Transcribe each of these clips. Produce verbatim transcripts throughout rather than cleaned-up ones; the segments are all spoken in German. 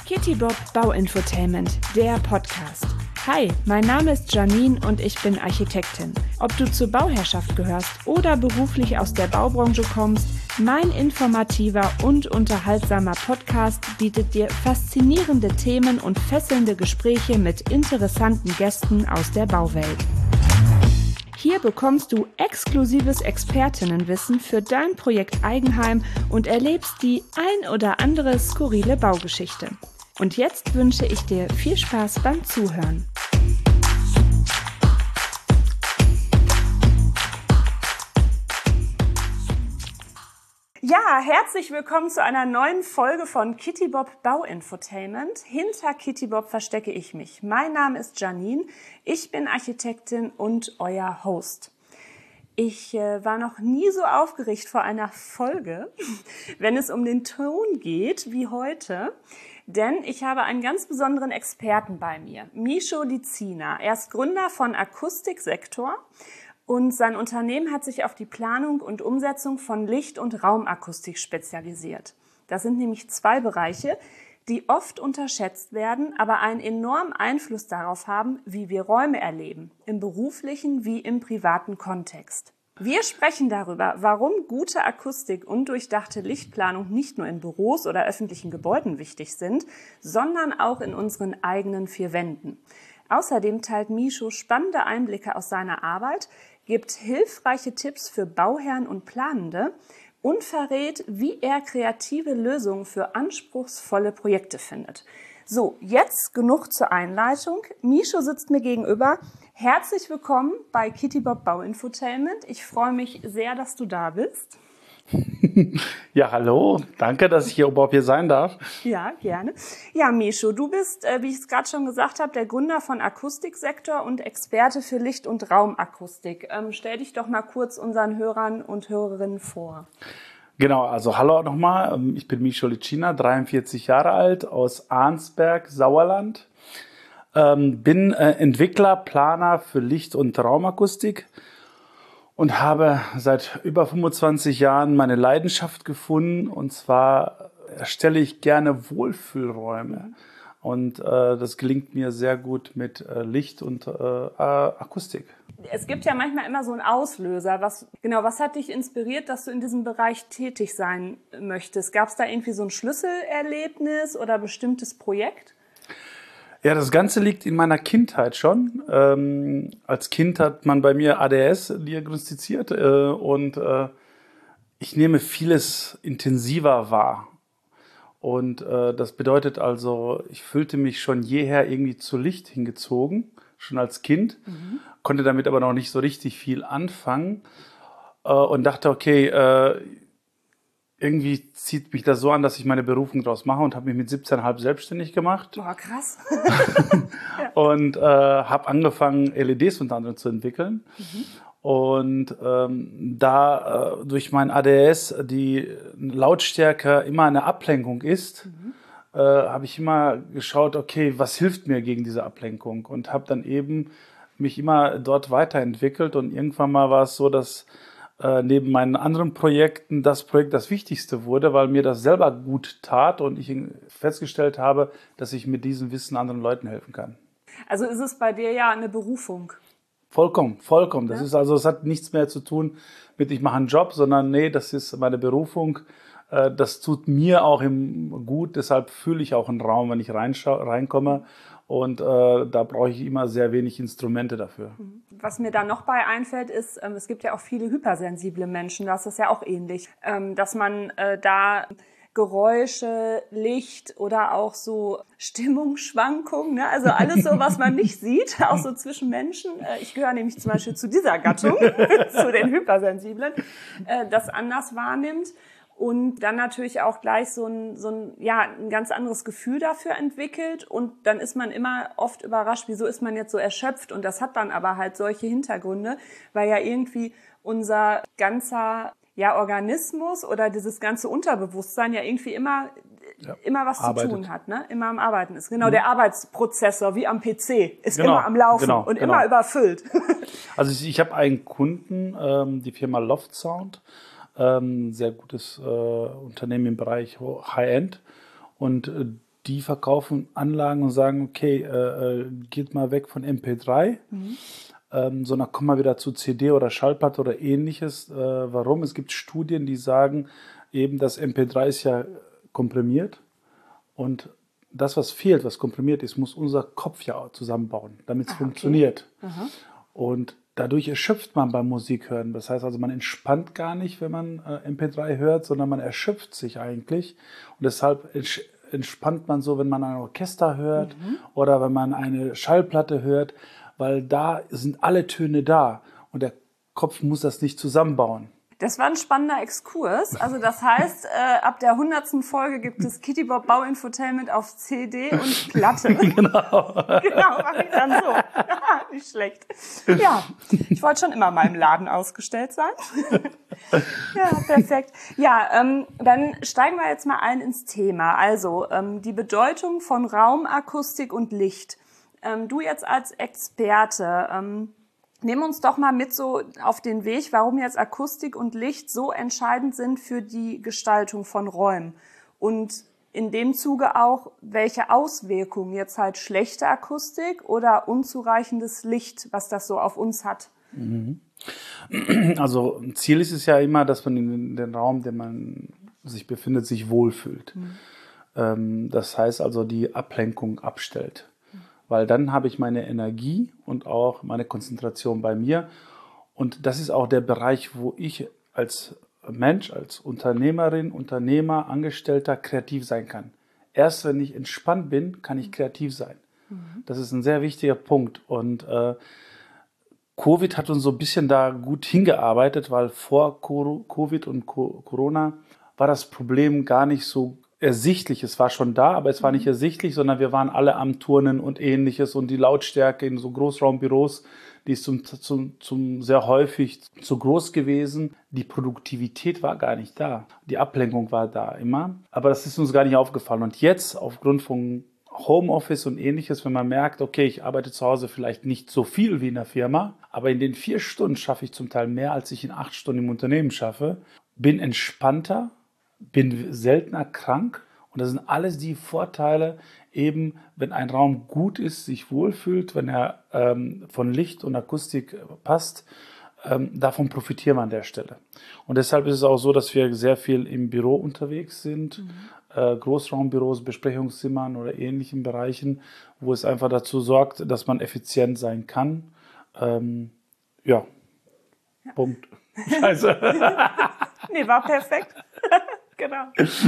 Kitty Bob Bauinfotainment, der Podcast. Hi, mein Name ist Janine und ich bin Architektin. Ob du zur Bauherrschaft gehörst oder beruflich aus der Baubranche kommst, mein informativer und unterhaltsamer Podcast bietet dir faszinierende Themen und fesselnde Gespräche mit interessanten Gästen aus der Bauwelt. Hier bekommst du exklusives Expertinnenwissen für dein Projekt Eigenheim und erlebst die ein oder andere skurrile Baugeschichte. Und jetzt wünsche ich dir viel Spaß beim Zuhören. Ja, herzlich willkommen zu einer neuen Folge von Kitty Bob Bauinfotainment. Hinter Kitty Bob verstecke ich mich. Mein Name ist Janine, ich bin Architektin und euer Host. Ich äh, war noch nie so aufgeregt vor einer Folge, wenn es um den Ton geht wie heute. Denn ich habe einen ganz besonderen Experten bei mir, Mischo Lizina. Er ist Gründer von Akustiksektor und sein Unternehmen hat sich auf die Planung und Umsetzung von Licht- und Raumakustik spezialisiert. Das sind nämlich zwei Bereiche, die oft unterschätzt werden, aber einen enormen Einfluss darauf haben, wie wir Räume erleben, im beruflichen wie im privaten Kontext. Wir sprechen darüber, warum gute Akustik und durchdachte Lichtplanung nicht nur in Büros oder öffentlichen Gebäuden wichtig sind, sondern auch in unseren eigenen vier Wänden. Außerdem teilt Mischo spannende Einblicke aus seiner Arbeit, gibt hilfreiche Tipps für Bauherren und Planende und verrät, wie er kreative Lösungen für anspruchsvolle Projekte findet. So, jetzt genug zur Einleitung. Mischo sitzt mir gegenüber. Herzlich willkommen bei Kitty Bob Bauinfotainment. Ich freue mich sehr, dass du da bist. Ja, hallo. Danke, dass ich hier überhaupt hier sein darf. Ja, gerne. Ja, Mischo, du bist, äh, wie ich es gerade schon gesagt habe, der Gründer von Akustiksektor und Experte für Licht- und Raumakustik. Ähm, stell dich doch mal kurz unseren Hörern und Hörerinnen vor. Genau, also hallo nochmal. Ich bin Mischo Lizina, dreiundvierzig Jahre alt, aus Arnsberg, Sauerland. Ähm, bin äh, Entwickler, Planer für Licht- und Raumakustik. Und habe seit über fünfundzwanzig Jahren meine Leidenschaft gefunden. Und zwar erstelle ich gerne Wohlfühlräume. Und äh, das gelingt mir sehr gut mit äh, Licht und äh, Akustik. Es gibt ja manchmal immer so einen Auslöser. Was, genau, was hat dich inspiriert, dass du in diesem Bereich tätig sein möchtest? Gab es da irgendwie so ein Schlüsselerlebnis oder ein bestimmtes Projekt? Ja, das Ganze liegt in meiner Kindheit schon. Ähm, als Kind hat man bei mir A D S diagnostiziert äh, und äh, ich nehme vieles intensiver wahr. Und äh, das bedeutet also, ich fühlte mich schon jeher irgendwie zu Licht hingezogen, schon als Kind, mhm. konnte damit aber noch nicht so richtig viel anfangen äh, und dachte, okay, äh, irgendwie zieht mich das so an, dass ich meine Berufung draus mache und habe mich mit siebzehn Komma fünf selbstständig gemacht. Boah, krass. Und äh, habe angefangen, L E Ds unter anderem zu entwickeln. Mhm. Und ähm, da äh, durch mein A D S die Lautstärke immer eine Ablenkung ist, mhm. äh, habe ich immer geschaut, okay, was hilft mir gegen diese Ablenkung? Und habe dann eben mich immer dort weiterentwickelt. Und irgendwann mal war es so, dass Äh, neben meinen anderen Projekten das Projekt das Wichtigste wurde, weil mir das selber gut tat und ich festgestellt habe, dass ich mit diesem Wissen anderen Leuten helfen kann. Also ist es bei dir ja eine Berufung? Vollkommen, vollkommen. Das ja. ist also, es hat nichts mehr zu tun mit ich mache einen Job, sondern nee, das ist meine Berufung. Äh, das tut mir auch im gut, deshalb fühle ich auch einen Raum, wenn ich reinscha- reinkomme. Und äh, da brauche ich immer sehr wenig Instrumente dafür. Was mir da noch bei einfällt, ist, ähm, es gibt ja auch viele hypersensible Menschen, das ist ja auch ähnlich, ähm, dass man äh, da Geräusche, Licht oder auch so Stimmungsschwankungen, ne? Also alles so, was man nicht sieht, auch so zwischen Menschen. Äh, ich gehöre nämlich zum Beispiel zu dieser Gattung, zu den Hypersensiblen, äh, das anders wahrnimmt. Und dann natürlich auch gleich so ein, so ein, ja, ein ganz anderes Gefühl dafür entwickelt. Und dann ist man immer oft überrascht, wieso ist man jetzt so erschöpft? Und das hat dann aber halt solche Hintergründe, weil ja irgendwie unser ganzer, ja, Organismus oder dieses ganze Unterbewusstsein ja irgendwie immer, ja, immer was arbeitet. Zu tun hat, ne? Immer am Arbeiten ist. Genau, mhm. Der Arbeitsprozessor, wie am P C, ist genau, immer am Laufen genau, und genau. immer überfüllt. Also ich, ich habe einen Kunden, ähm, die Firma Loft Sound. Ein sehr gutes äh, Unternehmen im Bereich High-End. Und äh, die verkaufen Anlagen und sagen, okay, äh, geht mal weg von M P drei, mhm. ähm, sondern komm mal wieder zu C D oder Schallplatte oder ähnliches. Äh, warum? Es gibt Studien, die sagen eben, dass M P drei ist ja komprimiert und das, was fehlt, was komprimiert ist, muss unser Kopf ja zusammenbauen, damit es ah, funktioniert. Okay. Und dadurch erschöpft man beim Musikhören. Das heißt also, man entspannt gar nicht, wenn man äh, M P drei hört, sondern man erschöpft sich eigentlich. Und deshalb entsch- entspannt man so, wenn man ein Orchester hört mhm. oder wenn man eine Schallplatte hört, weil da sind alle Töne da und der Kopf muss das nicht zusammenbauen. Das war ein spannender Exkurs. Also das heißt, äh, ab der hundertsten Folge gibt es Kitty Bob Bauinfotainment auf C D und Platte. Genau. Genau, mach ich dann so. Nicht schlecht. Ja, ich wollte schon immer mal im Laden ausgestellt sein. Ja, perfekt. Ja, ähm, dann steigen wir jetzt mal ein ins Thema. Also ähm, die Bedeutung von Raumakustik und Licht. Ähm, du jetzt als Experte, ähm, nimm uns doch mal mit so auf den Weg, warum jetzt Akustik und Licht so entscheidend sind für die Gestaltung von Räumen. Und in dem Zuge auch, welche Auswirkungen jetzt halt schlechte Akustik oder unzureichendes Licht, was das so auf uns hat. Also Ziel ist es ja immer, dass man in den Raum, in dem man sich befindet, sich wohlfühlt. Mhm. Das heißt also, die Ablenkung abstellt. Weil dann habe ich meine Energie und auch meine Konzentration bei mir. Und das ist auch der Bereich, wo ich als Mensch, als Unternehmerin, Unternehmer, Angestellter kreativ sein kann. Erst wenn ich entspannt bin, kann ich kreativ sein. Mhm. Das ist ein sehr wichtiger Punkt. Und äh, Covid hat uns so ein bisschen da gut hingearbeitet, weil vor Covid und Corona war das Problem gar nicht so ersichtlich. Es war schon da, aber es war nicht ersichtlich, sondern wir waren alle am Turnen und ähnliches und die Lautstärke in so Großraumbüros, die ist zum, zum, zum sehr häufig zu groß gewesen. Die Produktivität war gar nicht da. Die Ablenkung war da immer, aber das ist uns gar nicht aufgefallen. Und jetzt aufgrund von Homeoffice und ähnliches, wenn man merkt, okay, ich arbeite zu Hause vielleicht nicht so viel wie in der Firma, aber in den vier Stunden schaffe ich zum Teil mehr, als ich in acht Stunden im Unternehmen schaffe, bin entspannter, bin seltener krank und das sind alles die Vorteile, eben wenn ein Raum gut ist, sich wohlfühlt, wenn er ähm, von Licht und Akustik passt, ähm, davon profitieren wir an der Stelle. Und deshalb ist es auch so, dass wir sehr viel im Büro unterwegs sind, mhm. äh, Großraumbüros, Besprechungszimmern oder ähnlichen Bereichen, wo es einfach dazu sorgt, dass man effizient sein kann. Ähm, ja. ja, Punkt. Scheiße. Nee, war perfekt. Genau.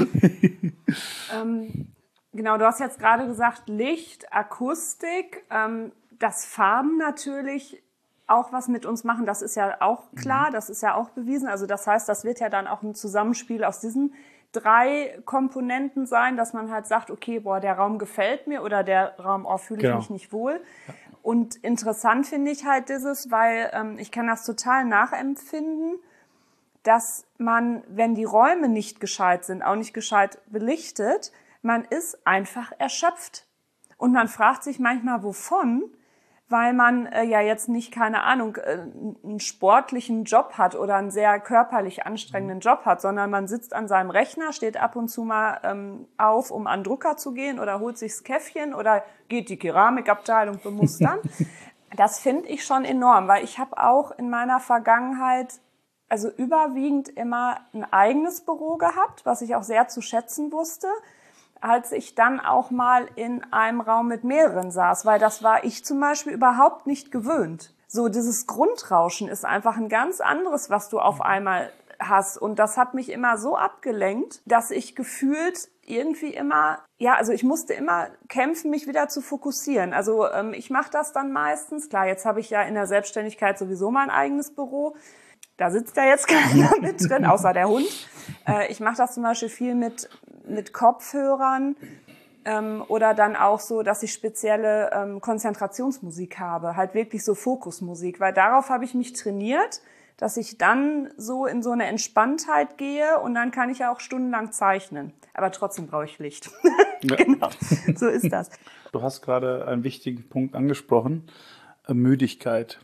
ähm, genau, du hast jetzt gerade gesagt, Licht, Akustik, ähm, dass Farben natürlich auch was mit uns machen, das ist ja auch klar, das ist ja auch bewiesen. Also das heißt, das wird ja dann auch ein Zusammenspiel aus diesen drei Komponenten sein, dass man halt sagt, okay, boah, der Raum gefällt mir oder der Raum, oh, fühle ich genau. mich nicht wohl. Ja. Und interessant finde ich halt dieses, weil ähm, ich kann das total nachempfinden, dass man, wenn die Räume nicht gescheit sind, auch nicht gescheit belichtet, man ist einfach erschöpft. Und man fragt sich manchmal, wovon, weil man äh, ja jetzt nicht, keine Ahnung, äh, einen sportlichen Job hat oder einen sehr körperlich anstrengenden Job hat, sondern man sitzt an seinem Rechner, steht ab und zu mal ähm, auf, um an den Drucker zu gehen oder holt sich das Käffchen oder geht die Keramikabteilung bemustern. Das finde ich schon enorm, weil ich habe auch in meiner Vergangenheit also überwiegend immer ein eigenes Büro gehabt, was ich auch sehr zu schätzen wusste, als ich dann auch mal in einem Raum mit mehreren saß, weil das war ich zum Beispiel überhaupt nicht gewöhnt. So dieses Grundrauschen ist einfach ein ganz anderes, was du auf einmal hast. Und das hat mich immer so abgelenkt, dass ich gefühlt irgendwie immer, ja, also ich musste immer kämpfen, mich wieder zu fokussieren. Also ähm, ich mache das dann meistens. Klar, jetzt habe ich ja in der Selbstständigkeit sowieso mein eigenes Büro. Da sitzt ja jetzt keiner mit drin, außer der Hund. Äh, ich mache das zum Beispiel viel mit, mit Kopfhörern ähm, oder dann auch so, dass ich spezielle ähm, Konzentrationsmusik habe, halt wirklich so Fokusmusik, weil darauf habe ich mich trainiert, dass ich dann so in so eine Entspanntheit gehe und dann kann ich ja auch stundenlang zeichnen. Aber trotzdem brauche ich Licht. Ja. Genau, so ist das. Du hast gerade einen wichtigen Punkt angesprochen, Müdigkeit.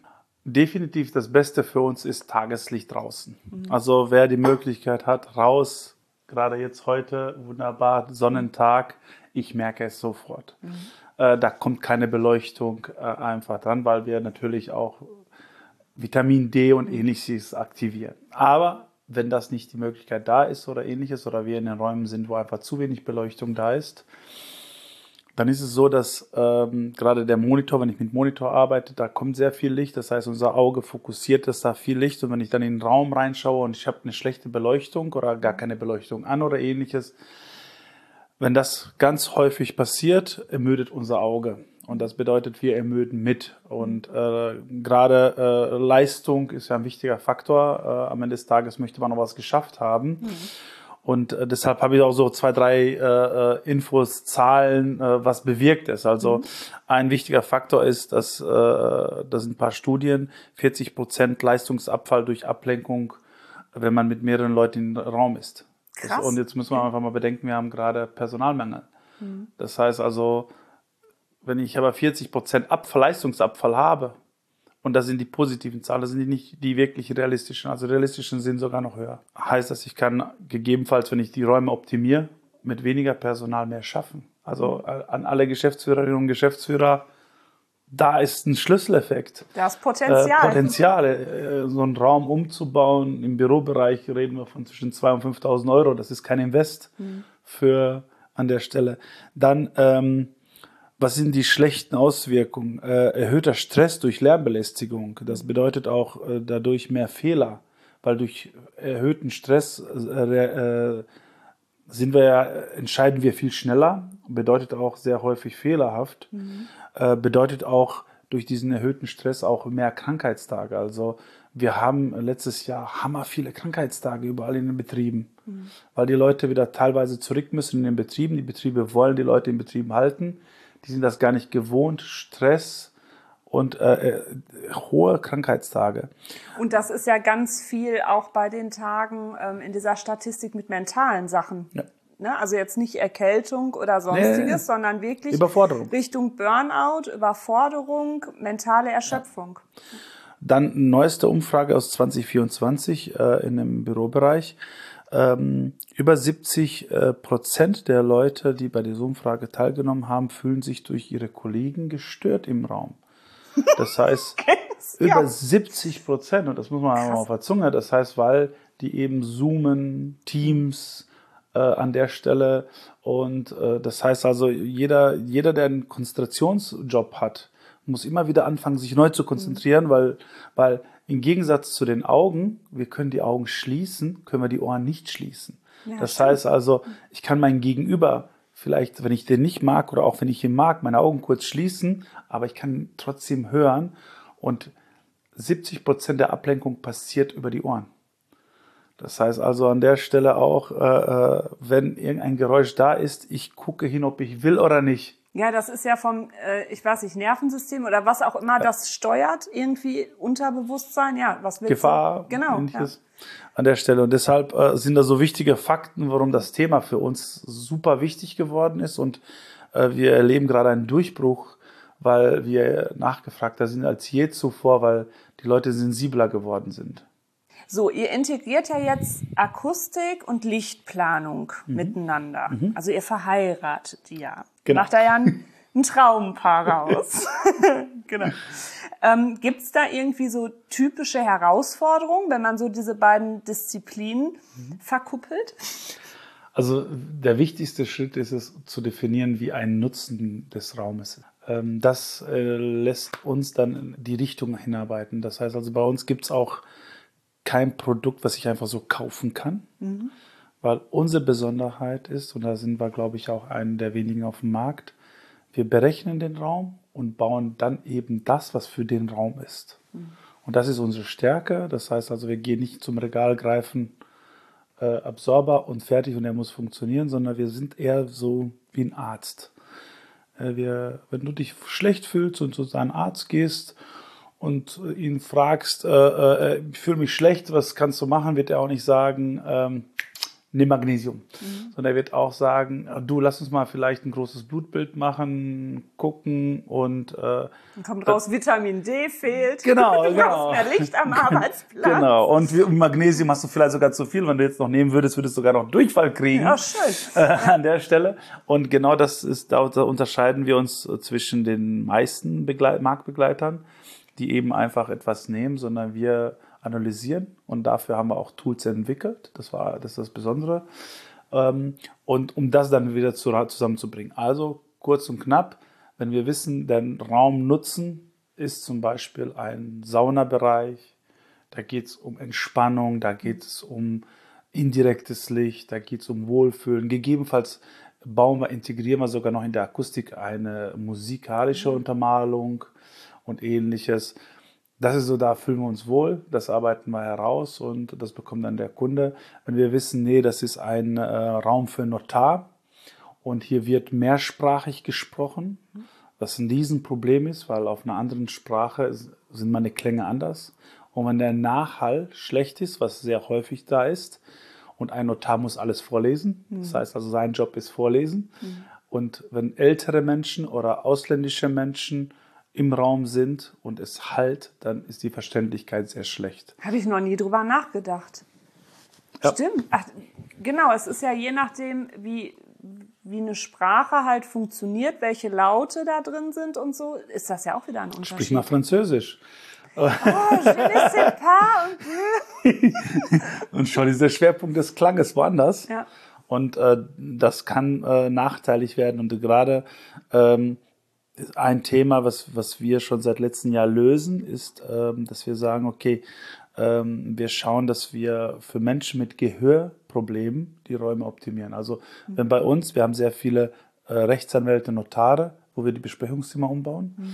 Definitiv das Beste für uns ist Tageslicht draußen. Mhm. Also wer die Möglichkeit hat, raus gerade jetzt heute, wunderbar, Sonnentag, ich merke es sofort. Mhm. Äh, da kommt keine Beleuchtung äh, einfach dran, weil wir natürlich auch Vitamin D und ähnliches aktivieren. Aber wenn das nicht die Möglichkeit da ist oder ähnliches, oder wir in den Räumen sind, wo einfach zu wenig Beleuchtung da ist, dann ist es so, dass ähm, gerade der Monitor, wenn ich mit Monitor arbeite, da kommt sehr viel Licht. Das heißt, unser Auge fokussiert, dass da viel Licht. Und wenn ich dann in den Raum reinschaue und ich habe eine schlechte Beleuchtung oder gar keine Beleuchtung an oder ähnliches, wenn das ganz häufig passiert, ermüdet unser Auge. Und das bedeutet, wir ermüden mit. Und äh, gerade äh, Leistung ist ja ein wichtiger Faktor. Äh, am Ende des Tages möchte man noch was geschafft haben. Mhm. Und äh, deshalb habe ich auch so zwei, drei äh, Infos, Zahlen, äh, was bewirkt es. Also mhm. ein wichtiger Faktor ist, dass, äh, das sind ein paar Studien, vierzig Prozent Leistungsabfall durch Ablenkung, wenn man mit mehreren Leuten im Raum ist. Krass. Das, und jetzt müssen wir einfach mal bedenken, wir haben gerade Personalmangel. Mhm. Das heißt also, wenn ich aber vierzig Prozent Abfall, Leistungsabfall habe, und das sind die positiven Zahlen, das sind die nicht die wirklich realistischen. Also realistischen sind sogar noch höher. Heißt das, ich kann gegebenenfalls, wenn ich die Räume optimiere, mit weniger Personal mehr schaffen. Also an alle Geschäftsführerinnen und Geschäftsführer, da ist ein Schlüsseleffekt. Das Potenzial. Äh, Potenziale, äh, so einen Raum umzubauen. Im Bürobereich reden wir von zwischen zweitausend und fünftausend Euro. Das ist kein Invest mhm. für an der Stelle. Dann ähm, was sind die schlechten Auswirkungen? Äh, erhöhter Stress durch Lärmbelästigung. Das bedeutet auch äh, dadurch mehr Fehler, weil durch erhöhten Stress äh, äh, sind wir ja, entscheiden wir viel schneller, bedeutet auch sehr häufig fehlerhaft, mhm. äh, bedeutet auch durch diesen erhöhten Stress auch mehr Krankheitstage. Also wir haben letztes Jahr hammer viele Krankheitstage überall in den Betrieben, mhm. weil die Leute wieder teilweise zurück müssen in den Betrieben. Die Betriebe wollen die Leute in Betrieben halten. Die sind das gar nicht gewohnt, Stress und äh, hohe Krankheitstage. Und das ist ja ganz viel auch bei den Tagen ähm, in dieser Statistik mit mentalen Sachen. Ja. Ne? Also jetzt nicht Erkältung oder sonstiges, nee, sondern wirklich Überforderung. Richtung Burnout, Überforderung, mentale Erschöpfung. Ja. Dann eine neueste Umfrage aus zwanzig vierundzwanzig äh, in dem Bürobereich. Ähm, über siebzig äh, Prozent der Leute, die bei dieser Umfrage teilgenommen haben, fühlen sich durch ihre Kollegen gestört im Raum. Das heißt, über ja. siebzig Prozent, und das muss man auch auf der Zunge, das heißt, weil die eben zoomen, Teams äh, an der Stelle, und äh, das heißt also, jeder, jeder, der einen Konzentrationsjob hat, muss immer wieder anfangen, sich neu zu konzentrieren, mhm. weil, weil im Gegensatz zu den Augen, wir können die Augen schließen, können wir die Ohren nicht schließen. Ja, das stimmt. heißt also, ich kann mein Gegenüber vielleicht, wenn ich den nicht mag oder auch wenn ich ihn mag, meine Augen kurz schließen, aber ich kann trotzdem hören, und siebzig Prozent der Ablenkung passiert über die Ohren. Das heißt also an der Stelle auch, äh, wenn irgendein Geräusch da ist, ich gucke hin, ob ich will oder nicht. Ja, das ist ja vom, äh, ich weiß nicht, Nervensystem oder was auch immer, das steuert irgendwie Unterbewusstsein. Ja, was willst Gefahr, du? Genau, ähnliches ja. an der Stelle. Und deshalb äh, sind da so wichtige Fakten, warum das Thema für uns super wichtig geworden ist. Und äh, wir erleben gerade einen Durchbruch, weil wir nachgefragter sind als je zuvor, weil die Leute sensibler geworden sind. So, ihr integriert ja jetzt Akustik und Lichtplanung mhm. miteinander. Mhm. Also ihr verheiratet die ja. Genau. Macht da ja ein, ein Traumpaar raus. Genau. Ähm, gibt's da irgendwie so typische Herausforderungen, wenn man so diese beiden Disziplinen mhm. verkuppelt? Also der wichtigste Schritt ist es, zu definieren, wie ein Nutzen des Raumes ist. Ähm, das äh, lässt uns dann in die Richtung hinarbeiten. Das heißt also, bei uns gibt's auch kein Produkt, was ich einfach so kaufen kann, mhm. weil unsere Besonderheit ist, und da sind wir, glaube ich, auch einen der wenigen auf dem Markt, wir berechnen den Raum und bauen dann eben das, was für den Raum ist. Mhm. Und das ist unsere Stärke. Das heißt also, wir gehen nicht zum Regal greifen, äh, Absorber und fertig und der muss funktionieren, sondern wir sind eher so wie ein Arzt. Äh, wir, wenn du dich schlecht fühlst und zu deinem Arzt gehst und ihn fragst, äh, äh, ich fühle mich schlecht, was kannst du machen, wird er auch nicht sagen, ähm, Nee, Magnesium. Mhm. Sondern er wird auch sagen, du, lass uns mal vielleicht ein großes Blutbild machen, gucken und... Äh, Dann kommt raus, Vitamin D fehlt. Genau, du genau. brauchst mehr Licht am Arbeitsplatz. Genau, und Magnesium hast du vielleicht sogar zu viel. Wenn du jetzt noch nehmen würdest, würdest du sogar noch Durchfall kriegen. Ja, schön. Äh, an der Stelle. Und genau das ist, da unterscheiden wir uns zwischen den meisten Begleit- Marktbegleitern, die eben einfach etwas nehmen, sondern wir analysieren und dafür haben wir auch Tools entwickelt. Das war, das ist das Besondere. Und um das dann wieder zusammenzubringen. Also kurz und knapp, wenn wir wissen, der Raumnutzen ist zum Beispiel ein Saunabereich, da geht es um Entspannung, da geht es um indirektes Licht, da geht es um Wohlfühlen. Gegebenenfalls bauen wir, integrieren wir sogar noch in der Akustik eine musikalische Untermalung und ähnliches. Das ist so, da fühlen wir uns wohl, das arbeiten wir heraus und das bekommt dann der Kunde. Wenn wir wissen, nee, das ist ein äh, Raum für Notar und hier wird mehrsprachig gesprochen, was ein Riesenproblem ist, weil auf einer anderen Sprache sind meine Klänge anders. Und wenn der Nachhall schlecht ist, was sehr häufig da ist, und ein Notar muss alles vorlesen, mhm. das heißt also, sein Job ist vorlesen. Mhm. Und wenn ältere Menschen oder ausländische Menschen im Raum sind und es hallt, dann ist die Verständlichkeit sehr schlecht. Habe ich noch nie drüber nachgedacht. Ja. Stimmt. Ach, genau, es ist ja je nachdem, wie, wie eine Sprache halt funktioniert, welche Laute da drin sind und so, ist das ja auch wieder ein Unterschied. Sprich mal Französisch. Oh, je ne sais pas. Und, und schon ist der Schwerpunkt des Klanges woanders. Ja. Und äh, das kann äh, nachteilig werden. Und gerade ähm, ein Thema, was, was wir schon seit letztem Jahr lösen, ist, ähm, dass wir sagen, okay, ähm, wir schauen, dass wir für Menschen mit Gehörproblemen die Räume optimieren. Also mhm. wenn bei uns, wir haben sehr viele äh, Rechtsanwälte, Notare, wo wir die Besprechungszimmer umbauen, mhm.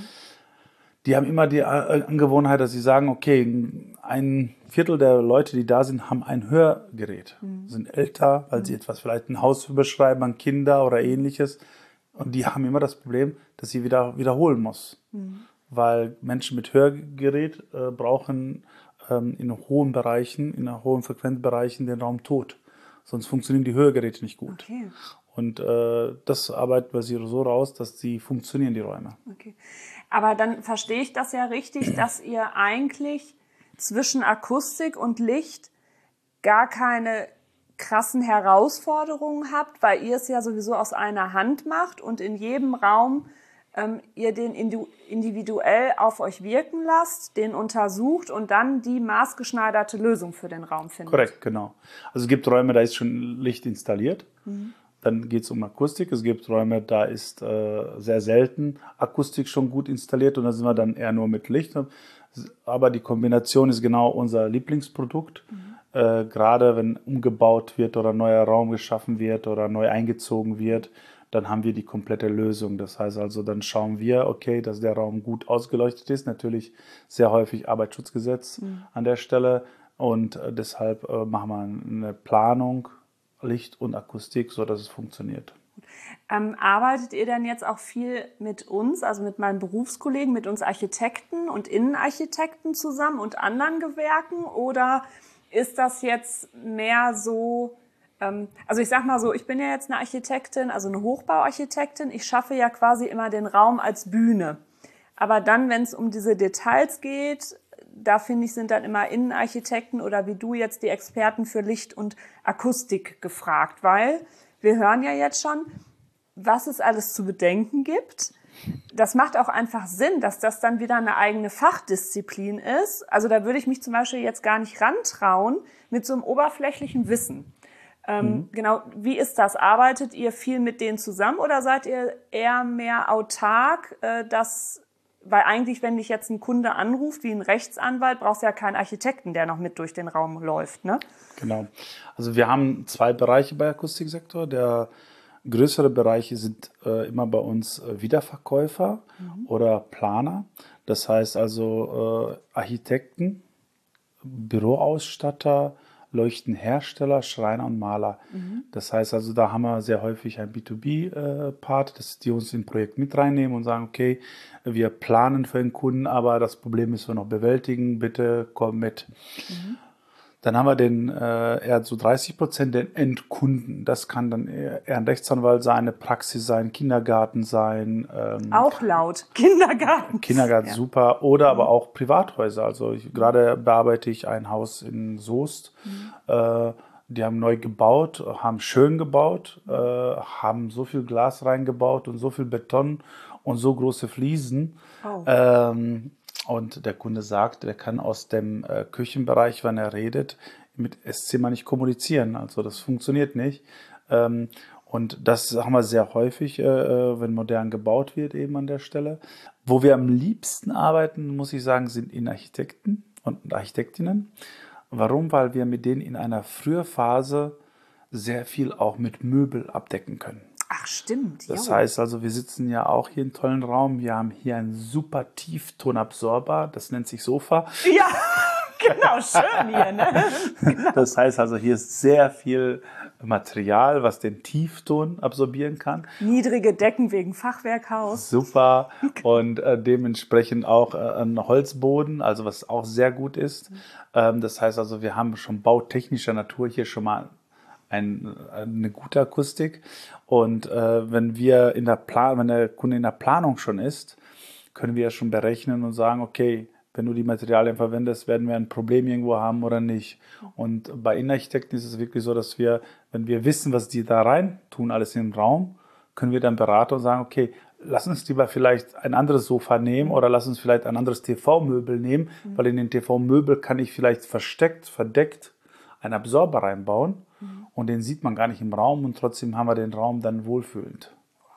die haben immer die Angewohnheit, dass sie sagen, okay, ein Viertel der Leute, die da sind, haben ein Hörgerät, mhm. sind älter, weil mhm. sie etwas, vielleicht ein Haus überschreiben an Kinder oder ähnliches. Und die haben immer das Problem, dass sie wieder wiederholen muss. Mhm. Weil Menschen mit Hörgerät äh, brauchen ähm, in hohen Bereichen, in hohen Frequenzbereichen den Raum tot. Sonst funktionieren die Hörgeräte nicht gut. Okay. Und äh, das arbeiten wir so raus, dass sie funktionieren, die Räume. Okay. Aber dann verstehe ich das ja richtig, dass ihr eigentlich zwischen Akustik und Licht gar keine krassen Herausforderungen habt, weil ihr es ja sowieso aus einer Hand macht und in jedem Raum ähm, ihr den individuell auf euch wirken lasst, den untersucht und dann die maßgeschneiderte Lösung für den Raum findet. Korrekt, genau. Also es gibt Räume, da ist schon Licht installiert. Mhm. Dann geht es um Akustik. Es gibt Räume, da ist äh, sehr selten Akustik schon gut installiert und da sind wir dann eher nur mit Licht. Aber die Kombination ist genau unser Lieblingsprodukt. Mhm. Äh, gerade wenn umgebaut wird oder ein neuer Raum geschaffen wird oder neu eingezogen wird, dann haben wir die komplette Lösung. Das heißt also, dann schauen wir, okay, dass der Raum gut ausgeleuchtet ist. Natürlich sehr häufig Arbeitsschutzgesetz mhm. an der Stelle und äh, deshalb äh, machen wir eine Planung, Licht und Akustik, so dass es funktioniert. Ähm, arbeitet ihr dann jetzt auch viel mit uns, also mit meinen Berufskollegen, mit uns Architekten und Innenarchitekten zusammen und anderen Gewerken oder ist das jetzt mehr so, ähm, also ich sag mal so, ich bin ja jetzt eine Architektin, also eine Hochbauarchitektin, ich schaffe ja quasi immer den Raum als Bühne. Aber dann, wenn es um diese Details geht, da finde ich, sind dann immer Innenarchitekten oder wie du jetzt die Experten für Licht und Akustik gefragt, weil wir hören ja jetzt schon, was es alles zu bedenken gibt. Das macht auch einfach Sinn, dass das dann wieder eine eigene Fachdisziplin ist. Also da würde ich mich zum Beispiel jetzt gar nicht rantrauen mit so einem oberflächlichen Wissen. Ähm, mhm. Genau, wie ist das? Arbeitet ihr viel mit denen zusammen oder seid ihr eher mehr autark, äh, dass, weil eigentlich, wenn dich jetzt ein Kunde anruft, wie ein Rechtsanwalt, brauchst du ja keinen Architekten, der noch mit durch den Raum läuft, ne? Genau. Also wir haben zwei Bereiche bei Akustiksektor. Der größere Bereiche sind äh, immer bei uns äh, Wiederverkäufer mhm. oder Planer. Das heißt also äh, Architekten, Büroausstatter, Leuchtenhersteller, Schreiner und Maler. Mhm. Das heißt also, da haben wir sehr häufig ein B zwei B-Part, äh, dass die uns in ein Projekt mit reinnehmen und sagen, okay, wir planen für den Kunden, aber das Problem müssen wir noch bewältigen, bitte komm mit. Mhm. Dann haben wir den äh, eher so dreißig Prozent den Endkunden. Das kann dann eher, eher ein Rechtsanwalt sein, eine Praxis sein, Kindergarten sein. Ähm, Auch laut, Kindergarten. Kindergarten, Ja. super. Oder aber auch Privathäuser. Also ich, gerade bearbeite ich ein Haus in Soest. Mhm. Äh, die haben neu gebaut, haben schön gebaut, äh, haben so viel Glas reingebaut und so viel Beton und so große Fliesen. Oh. Ähm, Und der Kunde sagt, er kann aus dem äh, Küchenbereich, wenn er redet, mit Esszimmer nicht kommunizieren. Also das funktioniert nicht. Ähm, und das haben wir sehr häufig, äh, wenn modern gebaut wird, eben an der Stelle. Wo wir am liebsten arbeiten, muss ich sagen, sind Innenarchitekten und Architektinnen. Warum? Weil wir mit denen in einer Frühphase sehr viel auch mit Möbel abdecken können. Ach, stimmt. Das jo. heißt also, wir sitzen ja auch hier in einem tollen Raum. Wir haben hier einen super Tieftonabsorber, das nennt sich Sofa. Ja, genau, schön hier. Ne? Genau. Das heißt also, hier ist sehr viel Material, was den Tiefton absorbieren kann. Niedrige Decken wegen Fachwerkhaus. Super. Und äh, dementsprechend auch äh, ein Holzboden, also was auch sehr gut ist. Ähm, das heißt also, wir haben schon bautechnischer Natur hier schon mal Ein, eine gute Akustik. Und äh, wenn wir in der Plan, wenn der Kunde in der Planung schon ist, können wir ja schon berechnen und sagen, okay, wenn du die Materialien verwendest, werden wir ein Problem irgendwo haben oder nicht. Und bei Innenarchitekten ist es wirklich so, dass wir, wenn wir wissen, was die da rein tun, alles in den Raum, können wir dann beraten und sagen, okay, lass uns lieber vielleicht ein anderes Sofa nehmen oder lass uns vielleicht ein anderes T V-Möbel nehmen, mhm. weil in den T V-Möbel kann ich vielleicht versteckt, verdeckt einen Absorber reinbauen. Und den sieht man gar nicht im Raum und trotzdem haben wir den Raum dann wohlfühlend.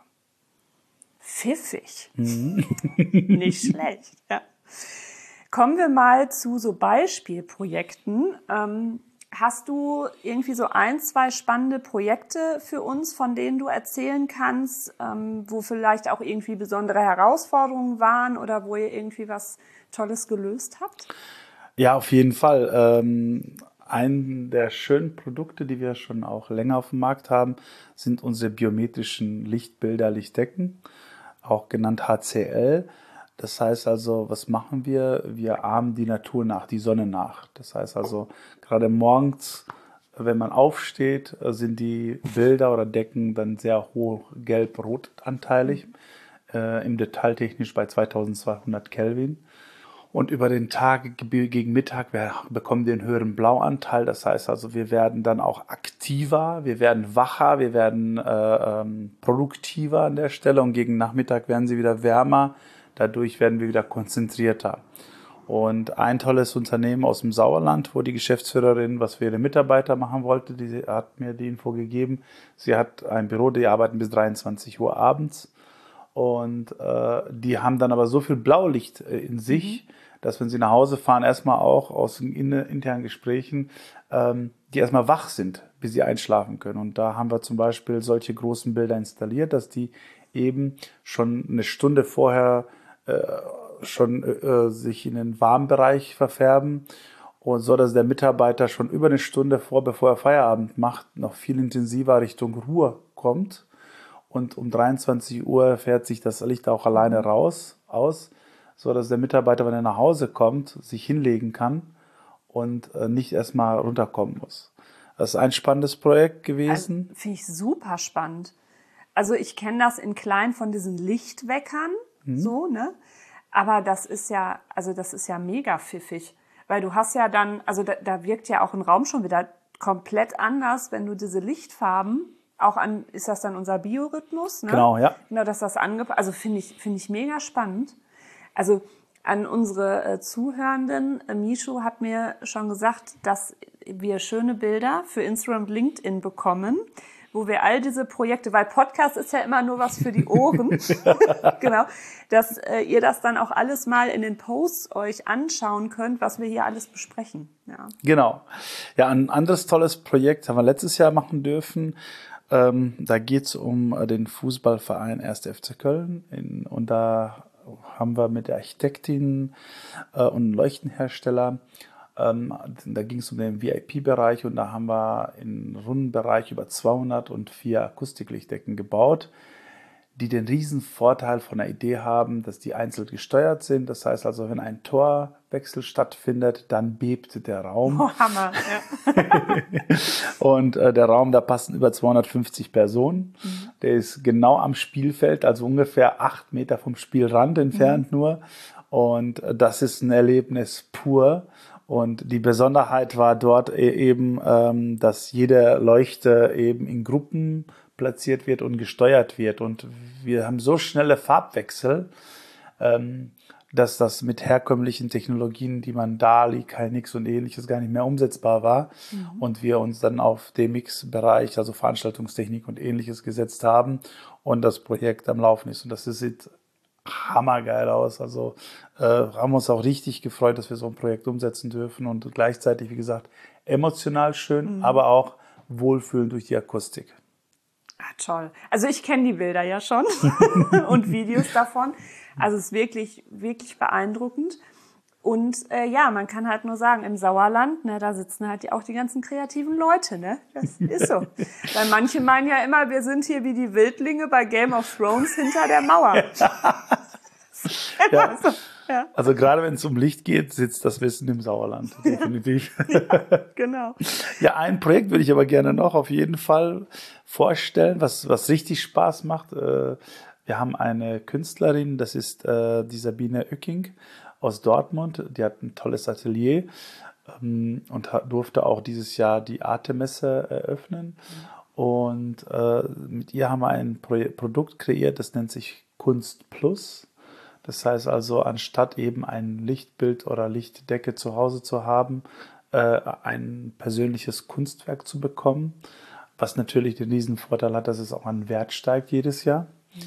Pfiffig. Mhm. Nicht schlecht. Ja. Kommen wir mal zu so Beispielprojekten. Ähm, hast du irgendwie so ein, zwei spannende Projekte für uns, von denen du erzählen kannst, ähm, wo vielleicht auch irgendwie besondere Herausforderungen waren oder wo ihr irgendwie was Tolles gelöst habt? Ja, auf jeden Fall. Ähm, Ein der schönen Produkte, die wir schon auch länger auf dem Markt haben, sind unsere biometrischen Lichtbilder, Lichtdecken, auch genannt H C L. Das heißt also, was machen wir? Wir ahmen die Natur nach, die Sonne nach. Das heißt also, gerade morgens, wenn man aufsteht, sind die Bilder oder Decken dann sehr hoch gelb-rot anteilig, äh, im Detail technisch bei zweitausendzweihundert Kelvin. Und über den Tag gegen Mittag wir bekommen wir einen höheren Blauanteil. Das heißt also, wir werden dann auch aktiver, wir werden wacher, wir werden äh, ähm, produktiver an der Stelle. Und gegen Nachmittag werden sie wieder wärmer. Dadurch werden wir wieder konzentrierter. Und ein tolles Unternehmen aus dem Sauerland, wo die Geschäftsführerin was für ihre Mitarbeiter machen wollte, die hat mir die Info gegeben. Sie hat ein Büro, die arbeiten bis dreiundzwanzig Uhr abends. Und äh, die haben dann aber so viel Blaulicht äh, in sich, mhm. dass wenn sie nach Hause fahren, erstmal auch aus den internen Gesprächen, ähm, die erstmal wach sind, bis sie einschlafen können. Und da haben wir zum Beispiel solche großen Bilder installiert, dass die eben schon eine Stunde vorher äh, schon äh, sich in den Warmbereich verfärben und so, dass der Mitarbeiter schon über eine Stunde vor, bevor er Feierabend macht, noch viel intensiver Richtung Ruhe kommt. Und um dreiundzwanzig Uhr fährt sich das Licht auch alleine raus, aus, so dass der Mitarbeiter, wenn er nach Hause kommt, sich hinlegen kann und äh, nicht erstmal runterkommen muss. Das ist ein spannendes Projekt gewesen. Also, finde ich super spannend. Also ich kenne das in klein von diesen Lichtweckern, mhm. so, ne? Aber das ist ja, also das ist ja mega pfiffig, weil du hast ja dann, also da, da wirkt ja auch ein Raum schon wieder komplett anders, wenn du diese Lichtfarben auch an, ist das dann unser Biorhythmus, ne? Genau, ja. Genau, dass das angepasst, also finde ich, finde ich mega spannend. Also an unsere äh, Zuhörenden, äh, Mishu hat mir schon gesagt, dass wir schöne Bilder für Instagram und LinkedIn bekommen, wo wir all diese Projekte, weil Podcast ist ja immer nur was für die Ohren, genau, dass äh, ihr das dann auch alles mal in den Posts euch anschauen könnt, was wir hier alles besprechen. Ja. Genau. Ja, ein anderes tolles Projekt haben wir letztes Jahr machen dürfen. Ähm, da geht es um den Fußballverein erster F C Köln. In, und da haben wir mit der Architektin äh, und Leuchtenhersteller, ähm, da ging es um den V I P-Bereich und da haben wir im runden Bereich über zweihundertvier Akustiklichtdecken gebaut, die den riesen Vorteil von der Idee haben, dass die einzeln gesteuert sind. Das heißt also, wenn ein Torwechsel stattfindet, dann bebt der Raum. Oh, Hammer, ja. Und äh, der Raum, da passen über zweihundertfünfzig Personen. Mhm. Der ist genau am Spielfeld, also ungefähr acht Meter vom Spielrand entfernt mhm. nur. Und äh, das ist ein Erlebnis pur. Und die Besonderheit war dort eben, ähm, dass jede Leuchte eben in Gruppen platziert wird und gesteuert wird. Und wir haben so schnelle Farbwechsel, ähm, dass das mit herkömmlichen Technologien, die man DALI, K N X und ähnliches gar nicht mehr umsetzbar war. Mhm. Und wir uns dann auf D M X-Bereich, also Veranstaltungstechnik und ähnliches gesetzt haben und das Projekt am Laufen ist. Und das sieht hammergeil aus. Also äh, haben uns auch richtig gefreut, dass wir so ein Projekt umsetzen dürfen und gleichzeitig, wie gesagt, emotional schön, mhm. aber auch wohlfühlend durch die Akustik. Ah, toll. Also ich kenne die Bilder ja schon und Videos davon. Also es ist wirklich, wirklich beeindruckend. Und äh, ja, man kann halt nur sagen, im Sauerland, ne, da sitzen halt auch die ganzen kreativen Leute, ne? Das ist so. Weil manche meinen ja immer, wir sind hier wie die Wildlinge bei Game of Thrones hinter der Mauer. Ja. So. Ja. Also gerade wenn es um Licht geht, sitzt das Wissen im Sauerland, definitiv. Ja, genau. Ja, ein Projekt würde ich aber gerne noch auf jeden Fall vorstellen, was, was richtig Spaß macht. Wir haben eine Künstlerin, das ist die Sabine Oecking aus Dortmund. Die hat ein tolles Atelier und durfte auch dieses Jahr die Arte-Messe eröffnen. Und mit ihr haben wir ein Produkt kreiert, das nennt sich Kunst Plus. Das heißt also, anstatt eben ein Lichtbild oder Lichtdecke zu Hause zu haben, äh, ein persönliches Kunstwerk zu bekommen, was natürlich den riesen Vorteil hat, dass es auch an Wert steigt jedes Jahr. Mhm.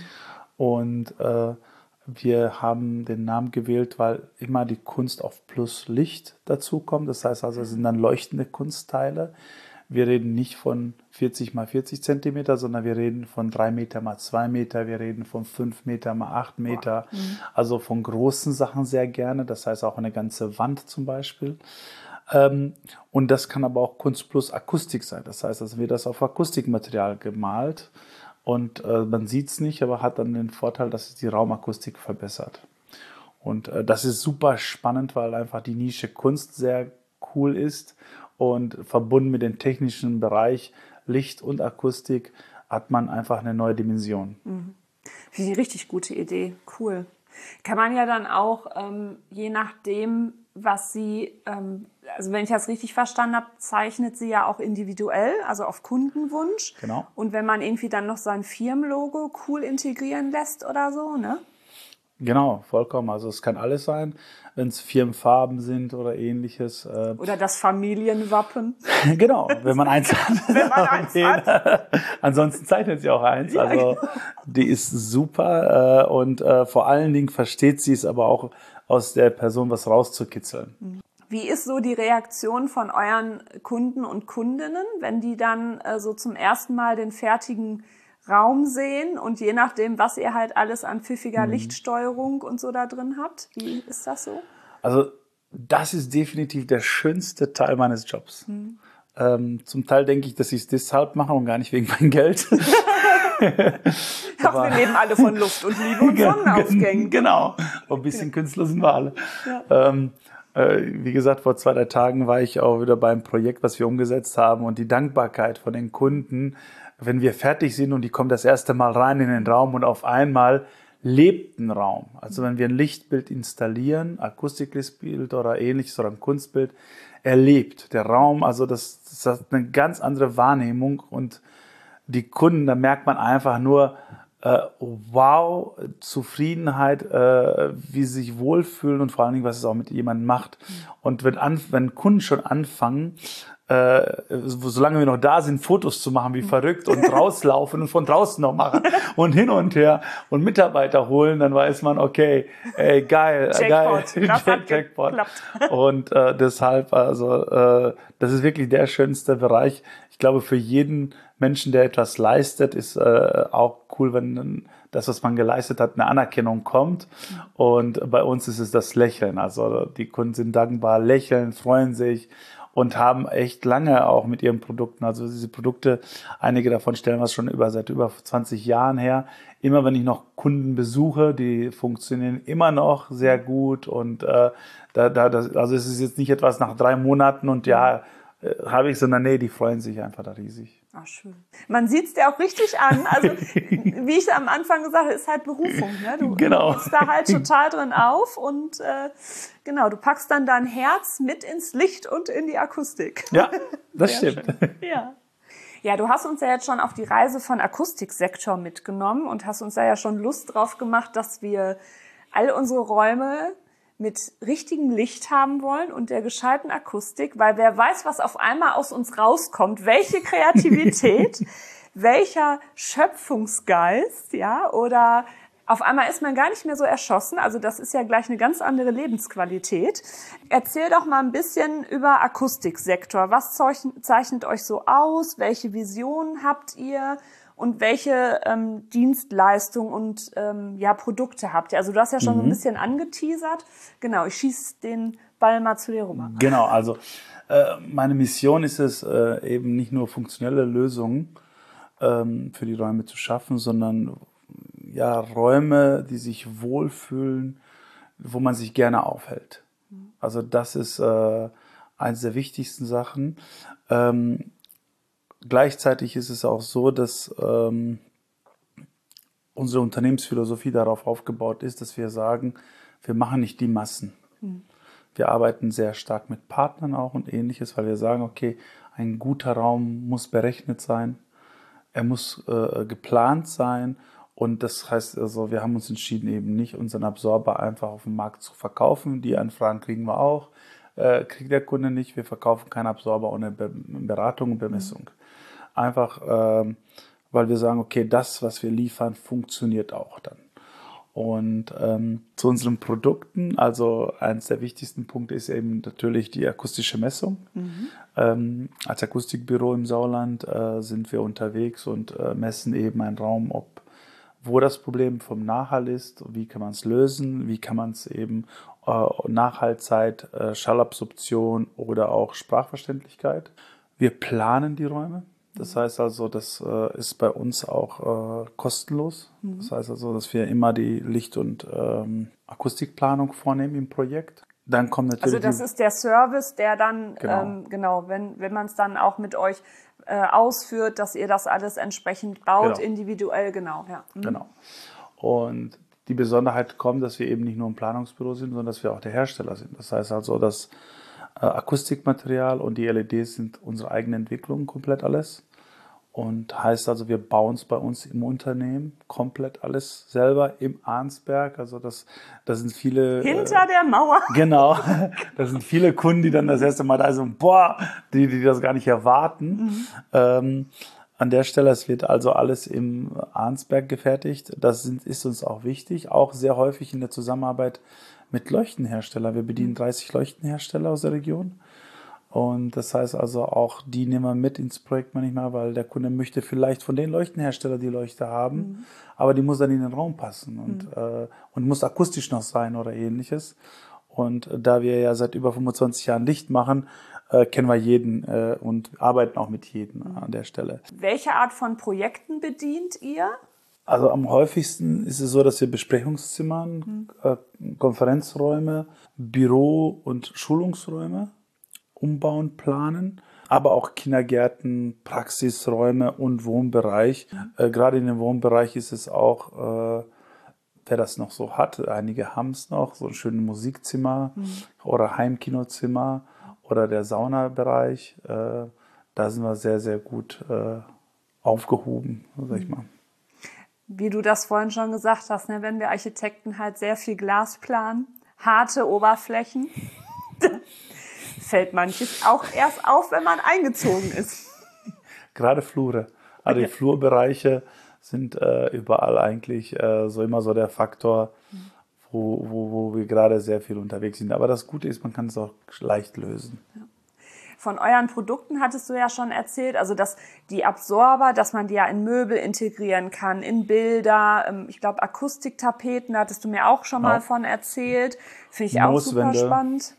Und äh, wir haben den Namen gewählt, weil immer die Kunst auf plus Licht dazukommt. Das heißt also, es sind dann leuchtende Kunstteile. Wir reden nicht von vierzig mal vierzig Zentimeter, sondern wir reden von drei Meter mal zwei Meter, wir reden von fünf Meter mal acht Meter, mhm. also von großen Sachen sehr gerne, das heißt auch eine ganze Wand zum Beispiel. Ähm, und das kann aber auch Kunst plus Akustik sein, das heißt, also wird das auf Akustikmaterial gemalt und äh, man sieht es nicht, aber hat dann den Vorteil, dass es die Raumakustik verbessert. Und äh, das ist super spannend, weil einfach die Nische Kunst sehr cool ist. Und verbunden mit dem technischen Bereich Licht und Akustik hat man einfach eine neue Dimension. Mhm. Finde ich eine richtig gute Idee. Cool. Kann man ja dann auch, ähm, je nachdem, was sie, ähm, also wenn ich das richtig verstanden habe, zeichnet sie ja auch individuell, also auf Kundenwunsch. Genau. Und wenn man irgendwie dann noch sein Firmenlogo cool integrieren lässt oder so, ne? Genau, vollkommen. Also es kann alles sein, wenn es Firmenfarben sind oder ähnliches. Äh oder das Familienwappen. Genau, wenn man eins hat. wenn man eins hat. Ansonsten zeichnet sie auch eins. Ja, also genau. Die ist super äh, und äh, vor allen Dingen versteht sie es aber auch aus der Person was rauszukitzeln. Wie ist so die Reaktion von euren Kunden und Kundinnen, wenn die dann äh, so zum ersten Mal den fertigen Raum sehen und je nachdem, was ihr halt alles an pfiffiger mhm. Lichtsteuerung und so da drin habt? Wie ist das so? Also das ist definitiv der schönste Teil meines Jobs. Mhm. Ähm, zum Teil denke ich, dass ich es deshalb mache und gar nicht wegen meinem Geld. Ach, wir leben alle von Luft und Liebe und Sonnenaufgängen. Genau, ein bisschen Künstler sind wir alle. Ja. Ähm, äh, wie gesagt, vor zwei, drei Tagen war ich auch wieder beim Projekt, was wir umgesetzt haben und die Dankbarkeit von den Kunden, wenn wir fertig sind und die kommen das erste Mal rein in den Raum und auf einmal lebt ein Raum. Also wenn wir ein Lichtbild installieren, Akustiklichtbild oder ähnliches oder ein Kunstbild, er lebt. Der Raum, also das, das hat eine ganz andere Wahrnehmung und die Kunden, da merkt man einfach nur, äh, wow, Zufriedenheit, äh, wie sie sich wohlfühlen und vor allen Dingen, was es auch mit jemandem macht. Und wenn, an, wenn Kunden schon anfangen, Äh, solange wir noch da sind, Fotos zu machen wie verrückt und rauslaufen und von draußen noch machen und hin und her und Mitarbeiter holen, dann weiß man, okay, ey, geil, Jackpot. geil, Jack, Jackpot. Und äh, deshalb, also äh, das ist wirklich der schönste Bereich. Ich glaube, für jeden Menschen, der etwas leistet, ist äh, auch cool, wenn das, was man geleistet hat, eine Anerkennung kommt. Und bei uns ist es das Lächeln. Also die Kunden sind dankbar, lächeln, freuen sich. und haben echt lange auch mit ihren Produkten, also diese Produkte, einige davon stellen wir schon über seit über zwanzig Jahren her. Immer wenn ich noch Kunden besuche, die funktionieren immer noch sehr gut und äh, da, da, das, also es ist jetzt nicht etwas nach drei Monaten und ja, äh, habe ich, sondern nee, die freuen sich einfach da riesig. Ach, schön. Man sieht es dir auch richtig an. Also, wie ich am Anfang gesagt habe, ist halt Berufung. Ne? Du, genau. du gehst da halt total drin auf und äh, genau, du packst dann dein Herz mit ins Licht und in die Akustik. Ja, das Sehr stimmt. schön. Ja. Ja, du hast uns ja jetzt schon auf die Reise von Akustiksektor mitgenommen und hast uns da ja schon Lust drauf gemacht, dass wir all unsere Räume mit richtigem Licht haben wollen und der gescheiten Akustik, weil wer weiß, was auf einmal aus uns rauskommt, welche Kreativität, welcher Schöpfungsgeist, ja, oder auf einmal ist man gar nicht mehr so erschossen, also das ist ja gleich eine ganz andere Lebensqualität. Erzähl doch mal ein bisschen über Akustiksektor. Was zeichnet euch so aus? Welche Visionen habt ihr? Und welche ähm, Dienstleistungen und ähm, ja, Produkte habt ihr? Also du hast ja schon mhm. so ein bisschen angeteasert. Genau, ich schieße den Ball mal zu dir rüber. Genau, also äh, meine Mission ist es, äh, eben nicht nur funktionelle Lösungen ähm, für die Räume zu schaffen, sondern ja, Räume, die sich wohlfühlen, wo man sich gerne aufhält. Mhm. Also das ist äh, eines der wichtigsten Sachen. Ähm, Gleichzeitig ist es auch so, dass ähm, unsere Unternehmensphilosophie darauf aufgebaut ist, dass wir sagen, wir machen nicht die Massen. Hm. Wir arbeiten sehr stark mit Partnern auch und Ähnliches, weil wir sagen, okay, ein guter Raum muss berechnet sein, er muss äh, geplant sein und das heißt also, wir haben uns entschieden, eben nicht unseren Absorber einfach auf dem Markt zu verkaufen. Die Anfragen kriegen wir auch, äh, kriegt der Kunde nicht. Wir verkaufen keinen Absorber ohne Be- Beratung und Bemessung. Hm. Einfach, ähm, weil wir sagen, okay, das, was wir liefern, funktioniert auch dann. Und ähm, zu unseren Produkten, also eines der wichtigsten Punkte ist eben natürlich die akustische Messung. Mhm. Ähm, als Akustikbüro im Sauerland äh, sind wir unterwegs und äh, messen eben einen Raum, ob wo das Problem vom Nachhall ist, wie kann man es lösen, wie kann man es eben äh, Nachhallzeit, äh, Schallabsorption oder auch Sprachverständlichkeit. Wir planen die Räume. Das heißt also, das äh, ist bei uns auch äh, kostenlos. Mhm. Das heißt also, dass wir immer die Licht- und ähm, Akustikplanung vornehmen im Projekt. Dann kommt natürlich also das ist der Service, der dann, genau, ähm, genau wenn, wenn man es dann auch mit euch äh, ausführt, dass ihr das alles entsprechend baut, genau, individuell, genau. Ja. Mhm. Genau. Und die Besonderheit kommt, dass wir eben nicht nur ein Planungsbüro sind, sondern dass wir auch der Hersteller sind. Das heißt also, dass äh, Akustikmaterial und die L E Ds sind unsere eigene Entwicklung, komplett alles. Und heißt also, wir bauen es bei uns im Unternehmen komplett alles selber im Arnsberg. Also das, das sind viele... Hinter äh, der Mauer. Genau. Das sind viele Kunden, die dann das erste Mal da sind, boah, die, die das gar nicht erwarten. Mhm. Ähm, an der Stelle, es wird also alles im Arnsberg gefertigt. Das sind, ist uns auch wichtig, auch sehr häufig in der Zusammenarbeit mit Leuchtenherstellern. Wir bedienen dreißig Leuchtenhersteller aus der Region. Und das heißt also auch, die nehmen wir mit ins Projekt manchmal, weil der Kunde möchte vielleicht von den Leuchtenherstellern die Leuchte haben, mhm, aber die muss dann in den Raum passen und, mhm, äh, und muss akustisch noch sein oder ähnliches. Und äh, da wir ja seit über fünfundzwanzig Jahren Licht machen, äh, kennen wir jeden äh, und arbeiten auch mit jedem, mhm, an der Stelle. Welche Art von Projekten bedient ihr? Also am häufigsten ist es so, dass wir Besprechungszimmer, mhm, äh, Konferenzräume, Büro- und Schulungsräume umbauen, planen, aber auch Kindergärten, Praxisräume und Wohnbereich. Mhm. Äh, gerade in dem Wohnbereich ist es auch, äh, wer das noch so hat, einige haben es noch, so ein schönes Musikzimmer, mhm, oder Heimkinozimmer oder der Saunabereich. Äh, da sind wir sehr, sehr gut äh, aufgehoben, sag ich mal. Wie du das vorhin schon gesagt hast, ne, wenn wir Architekten halt sehr viel Glas planen, harte Oberflächen, fällt manches auch erst auf, wenn man eingezogen ist. Gerade Flure. Also die Flurbereiche sind äh, überall eigentlich äh, so immer so der Faktor, wo, wo, wo wir gerade sehr viel unterwegs sind. Aber das Gute ist, man kann es auch leicht lösen. Ja. Von euren Produkten hattest du ja schon erzählt, also dass die Absorber, dass man die ja in Möbel integrieren kann, in Bilder, ich glaube Akustiktapeten, da hattest du mir auch schon mal, genau, von erzählt. Finde ich auch super spannend.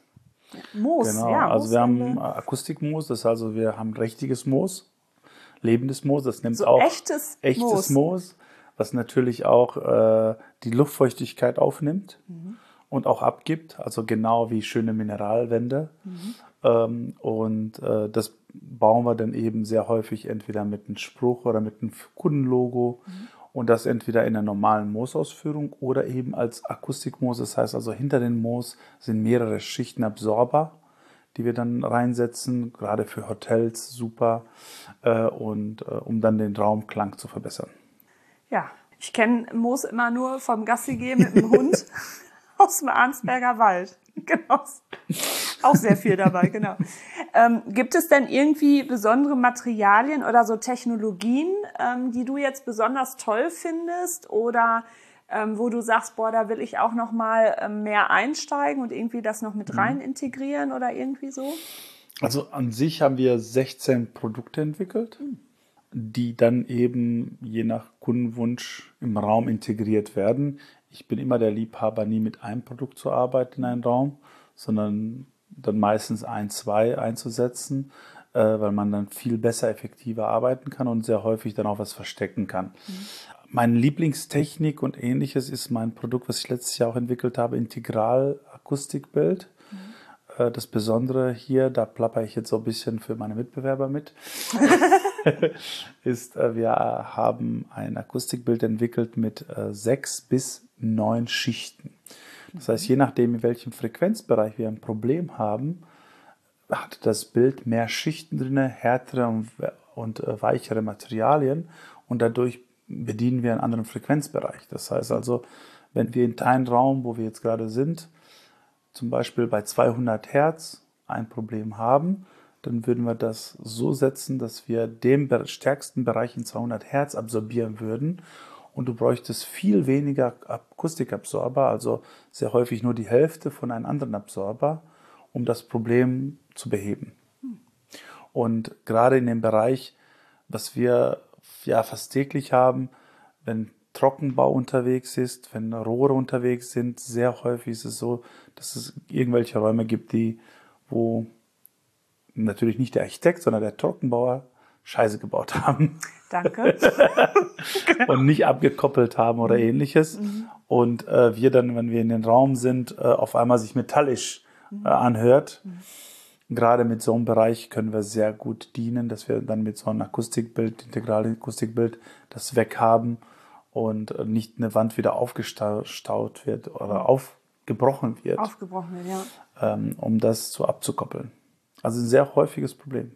Moos, Genau, ja. also wir haben Mooswände. Akustikmoos, das ist also wir haben richtiges Moos, lebendes Moos, das nimmt So auch echtes echtes Moos. Moos, was natürlich auch äh, die Luftfeuchtigkeit aufnimmt Mhm. und auch abgibt, also genau wie schöne Mineralwände. Mhm. Ähm, und äh, das bauen wir dann eben sehr häufig entweder mit einem Spruch oder mit einem Kundenlogo. Mhm. Und das entweder in der normalen Moosausführung oder eben als Akustikmoos. Das heißt also, hinter den Moos sind mehrere Schichten Absorber, die wir dann reinsetzen, gerade für Hotels super, äh, und äh, um dann den Raumklang zu verbessern. Ja, ich kenne Moos immer nur vom Gassi gehen mit dem Hund aus dem Arnsberger Wald. Genau. Auch sehr viel dabei, genau. Ähm, gibt es denn irgendwie besondere Materialien oder so Technologien, ähm, die du jetzt besonders toll findest oder ähm, wo du sagst, boah, da will ich auch noch mal ähm, mehr einsteigen und irgendwie das noch mit rein integrieren oder irgendwie so? Also an sich haben wir sechzehn Produkte entwickelt, die dann eben je nach Kundenwunsch im Raum integriert werden. Ich bin immer der Liebhaber, nie mit einem Produkt zu arbeiten in einem Raum, sondern dann meistens ein, zwei einzusetzen, äh, weil man dann viel besser, effektiver arbeiten kann und sehr häufig dann auch was verstecken kann. Mhm. Meine Lieblingstechnik und ähnliches ist mein Produkt, was ich letztes Jahr auch entwickelt habe, Integral-Akustikbild. Mhm. Das Besondere hier, da plapper ich jetzt so ein bisschen für meine Mitbewerber mit, ist, wir haben ein Akustikbild entwickelt mit sechs bis neun Schichten. Das heißt, je nachdem, in welchem Frequenzbereich wir ein Problem haben, hat das Bild mehr Schichten drin, härtere und, und weichere Materialien und dadurch bedienen wir einen anderen Frequenzbereich. Das heißt also, wenn wir in einem Raum, wo wir jetzt gerade sind, zum Beispiel bei zweihundert Hertz ein Problem haben, dann würden wir das so setzen, dass wir den stärksten Bereich in zweihundert Hertz absorbieren würden. Und du bräuchtest viel weniger Akustikabsorber, also sehr häufig nur die Hälfte von einem anderen Absorber, um das Problem zu beheben. Und gerade in dem Bereich, was wir ja fast täglich haben, wenn Trockenbau unterwegs ist, wenn Rohre unterwegs sind, sehr häufig ist es so, dass es irgendwelche Räume gibt, die, wo natürlich nicht der Architekt, sondern der Trockenbauer Scheiße gebaut haben. Danke. Und nicht abgekoppelt haben oder ähnliches. Mhm. Und äh, wir dann, wenn wir in den Raum sind, äh, auf einmal sich metallisch äh, anhört. Mhm. Gerade mit so einem Bereich können wir sehr gut dienen, dass wir dann mit so einem Akustikbild, integralen Akustikbild, das weghaben und äh, nicht eine Wand wieder aufgestaut wird oder aufgebrochen wird. Aufgebrochen wird, ja. Ähm, um das zu abzukoppeln. Also ein sehr häufiges Problem.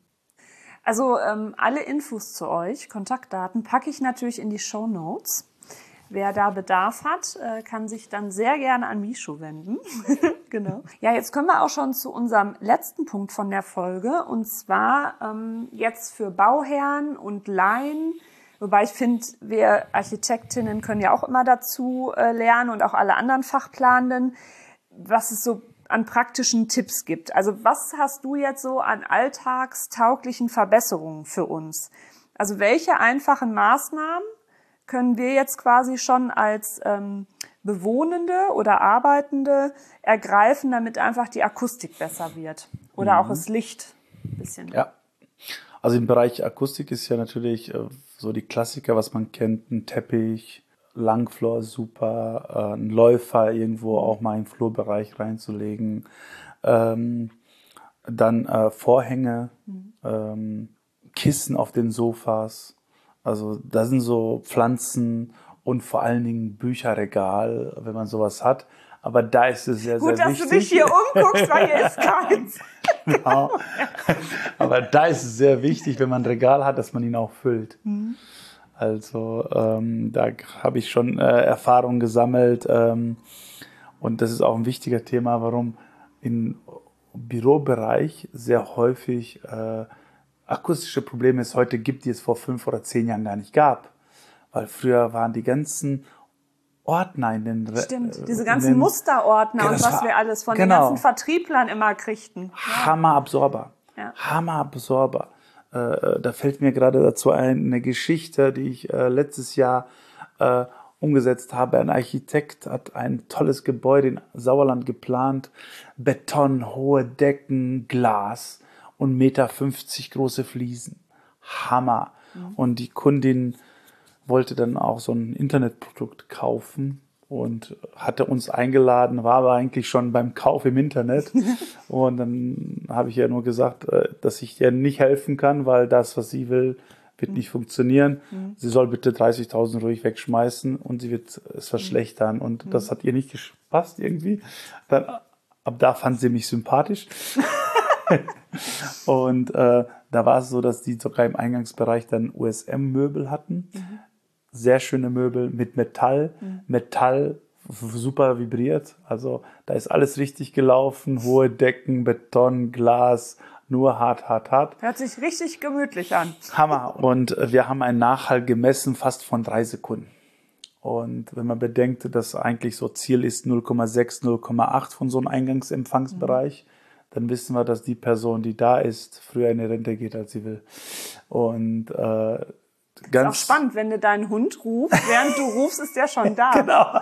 Also ähm, alle Infos zu euch, Kontaktdaten, packe ich natürlich in die Shownotes. Wer da Bedarf hat, äh, kann sich dann sehr gerne an Mishu wenden. Genau. Ja, jetzt kommen wir auch schon zu unserem letzten Punkt von der Folge. Und zwar ähm, jetzt für Bauherren und Laien. Wobei ich finde, wir Architektinnen können ja auch immer dazu äh, lernen und auch alle anderen Fachplanenden, was es so an praktischen Tipps gibt. Also was hast du jetzt so an alltagstauglichen Verbesserungen für uns? Also welche einfachen Maßnahmen können wir jetzt quasi schon als ähm, Bewohnende oder Arbeitende ergreifen, damit einfach die Akustik besser wird? Oder mhm. auch das Licht ein bisschen. Ja, also im Bereich Akustik ist ja natürlich äh, so die Klassiker, was man kennt, ein Teppich, Langflor super, äh, ein Läufer irgendwo auch mal im Flurbereich reinzulegen, ähm, dann äh, Vorhänge, mhm. ähm, Kissen auf den Sofas, also da sind so Pflanzen und vor allen Dingen Bücherregal, wenn man sowas hat. Aber da ist es sehr, Gut, sehr wichtig. Gut, dass du dich hier umguckst, weil hier ist keins. Genau. Aber da ist es sehr wichtig, wenn man ein Regal hat, dass man ihn auch füllt. Mhm. Also ähm, da habe ich schon äh, Erfahrung gesammelt ähm, und das ist auch ein wichtiger Thema, warum im Bürobereich sehr häufig äh, akustische Probleme es heute gibt, die es vor fünf oder zehn Jahren gar nicht gab. Weil früher waren die ganzen Ordner in den... Stimmt, diese ganzen den, Musterordner ja, und was war, wir alles von genau, den ganzen Vertrieblern immer kriegten. Ja. Hammerabsorber. Ja. Hammerabsorber. Äh, da fällt mir gerade dazu ein, eine Geschichte, die ich äh, letztes Jahr äh, umgesetzt habe. Ein Architekt hat ein tolles Gebäude in Sauerland geplant. Beton, hohe Decken, Glas und Meter fünfzig große Fliesen. Hammer. Mhm. Und die Kundin wollte dann auch so ein Internetprodukt kaufen und hatte uns eingeladen, war aber eigentlich schon beim Kauf im Internet. Und dann habe ich ja nur gesagt, dass ich ihr nicht helfen kann, weil das, was sie will, wird nicht funktionieren. Mhm. Sie soll bitte dreißigtausend ruhig wegschmeißen und sie wird es verschlechtern. Und mhm. das hat ihr nicht gepasst irgendwie. Dann, ab da fand sie mich sympathisch. Und äh, da war es so, dass die sogar im Eingangsbereich dann U S M-Möbel hatten. Mhm. Sehr schöne Möbel mit Metall. Mhm. Metall super vibriert. Also da ist alles richtig gelaufen. Hohe Decken, Beton, Glas, nur hart, hart, hart. Hört sich richtig gemütlich an. Hammer. Und wir haben einen Nachhall gemessen, fast von drei Sekunden. Und wenn man bedenkt, dass eigentlich so Ziel ist null Komma sechs, null Komma acht von so einem Eingangsempfangsbereich, mhm. dann wissen wir, dass die Person, die da ist, früher in die Rente geht, als sie will. Und äh, ganz ist auch spannend, wenn du deinen Hund rufst. Während du rufst, ist der schon da. Genau.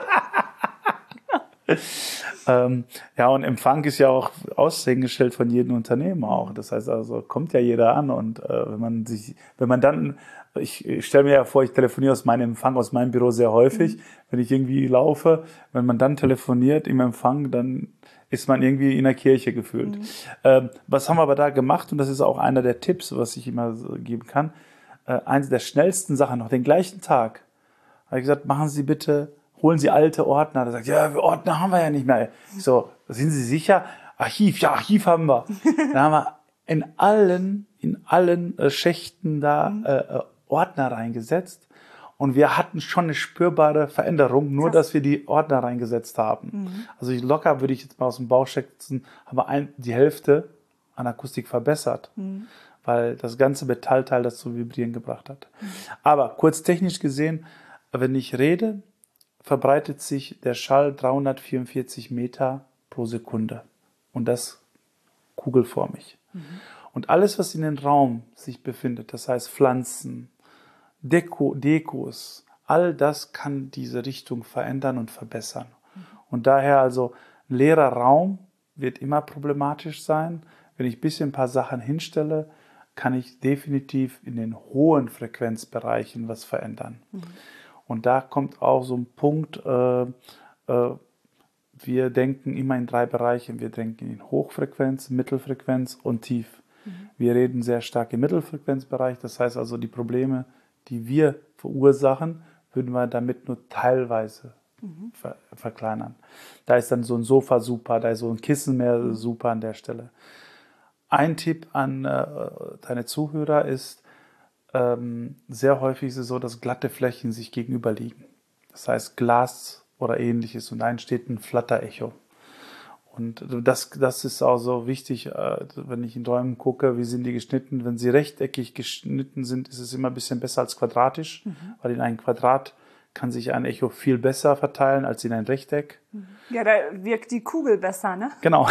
ähm, ja, und Empfang ist ja auch Aushängeschild von jedem Unternehmen auch. Das heißt also, kommt ja jeder an und äh, wenn man sich, wenn man dann, ich, ich stelle mir ja vor, ich telefoniere aus meinem Empfang, aus meinem Büro sehr häufig, mhm. wenn ich irgendwie laufe, wenn man dann telefoniert im Empfang, dann ist man irgendwie in der Kirche gefühlt. Mhm. Ähm, was haben wir aber da gemacht? Und das ist auch einer der Tipps, was ich immer so geben kann. Äh, eins der schnellsten Sachen, noch den gleichen Tag, habe ich gesagt, machen Sie bitte, holen Sie alte Ordner. Da sagt, ja, Ordner haben wir ja nicht mehr. Ich so, sind Sie sicher? Archiv, ja, Archiv haben wir. Dann haben wir in allen, in allen äh, Schächten da äh, Ordner reingesetzt. Und wir hatten schon eine spürbare Veränderung, nur Krass. Dass wir die Ordner reingesetzt haben. Mhm. Also ich locker würde ich jetzt mal aus dem Bauch schätzen, haben wir ein, die Hälfte an Akustik verbessert. Mhm. Weil das ganze Metallteil das zu vibrieren gebracht hat. Mhm. Aber kurz technisch gesehen, wenn ich rede, verbreitet sich der Schall dreihundertvierundvierzig Meter pro Sekunde. Und das kugelförmig. Mhm. Und alles, was in den Raum sich befindet, das heißt Pflanzen, Deko, Dekos, all das kann diese Richtung verändern und verbessern. Mhm. Und daher also leerer Raum wird immer problematisch sein. Wenn ich ein bisschen ein paar Sachen hinstelle, kann ich definitiv in den hohen Frequenzbereichen was verändern. Mhm. Und da kommt auch so ein Punkt, äh, äh, wir denken immer in drei Bereichen. Wir denken in Hochfrequenz, Mittelfrequenz und Tief. Mhm. Wir reden sehr stark im Mittelfrequenzbereich. Das heißt also, die Probleme, die wir verursachen, würden wir damit nur teilweise mhm. ver- verkleinern. Da ist dann so ein Sofa super, da ist so ein Kissen mehr mhm. super an der Stelle. Ein Tipp an äh, deine Zuhörer ist, ähm, sehr häufig ist es so, dass glatte Flächen sich gegenüber liegen. Das heißt Glas oder ähnliches und da entsteht ein Flatterecho. Und das, das ist auch so wichtig, äh, wenn ich in Räumen gucke, wie sind die geschnitten. Wenn sie rechteckig geschnitten sind, ist es immer ein bisschen besser als quadratisch, mhm. weil in einem Quadrat kann sich ein Echo viel besser verteilen als in ein Rechteck. Ja, da wirkt die Kugel besser, ne? Genau.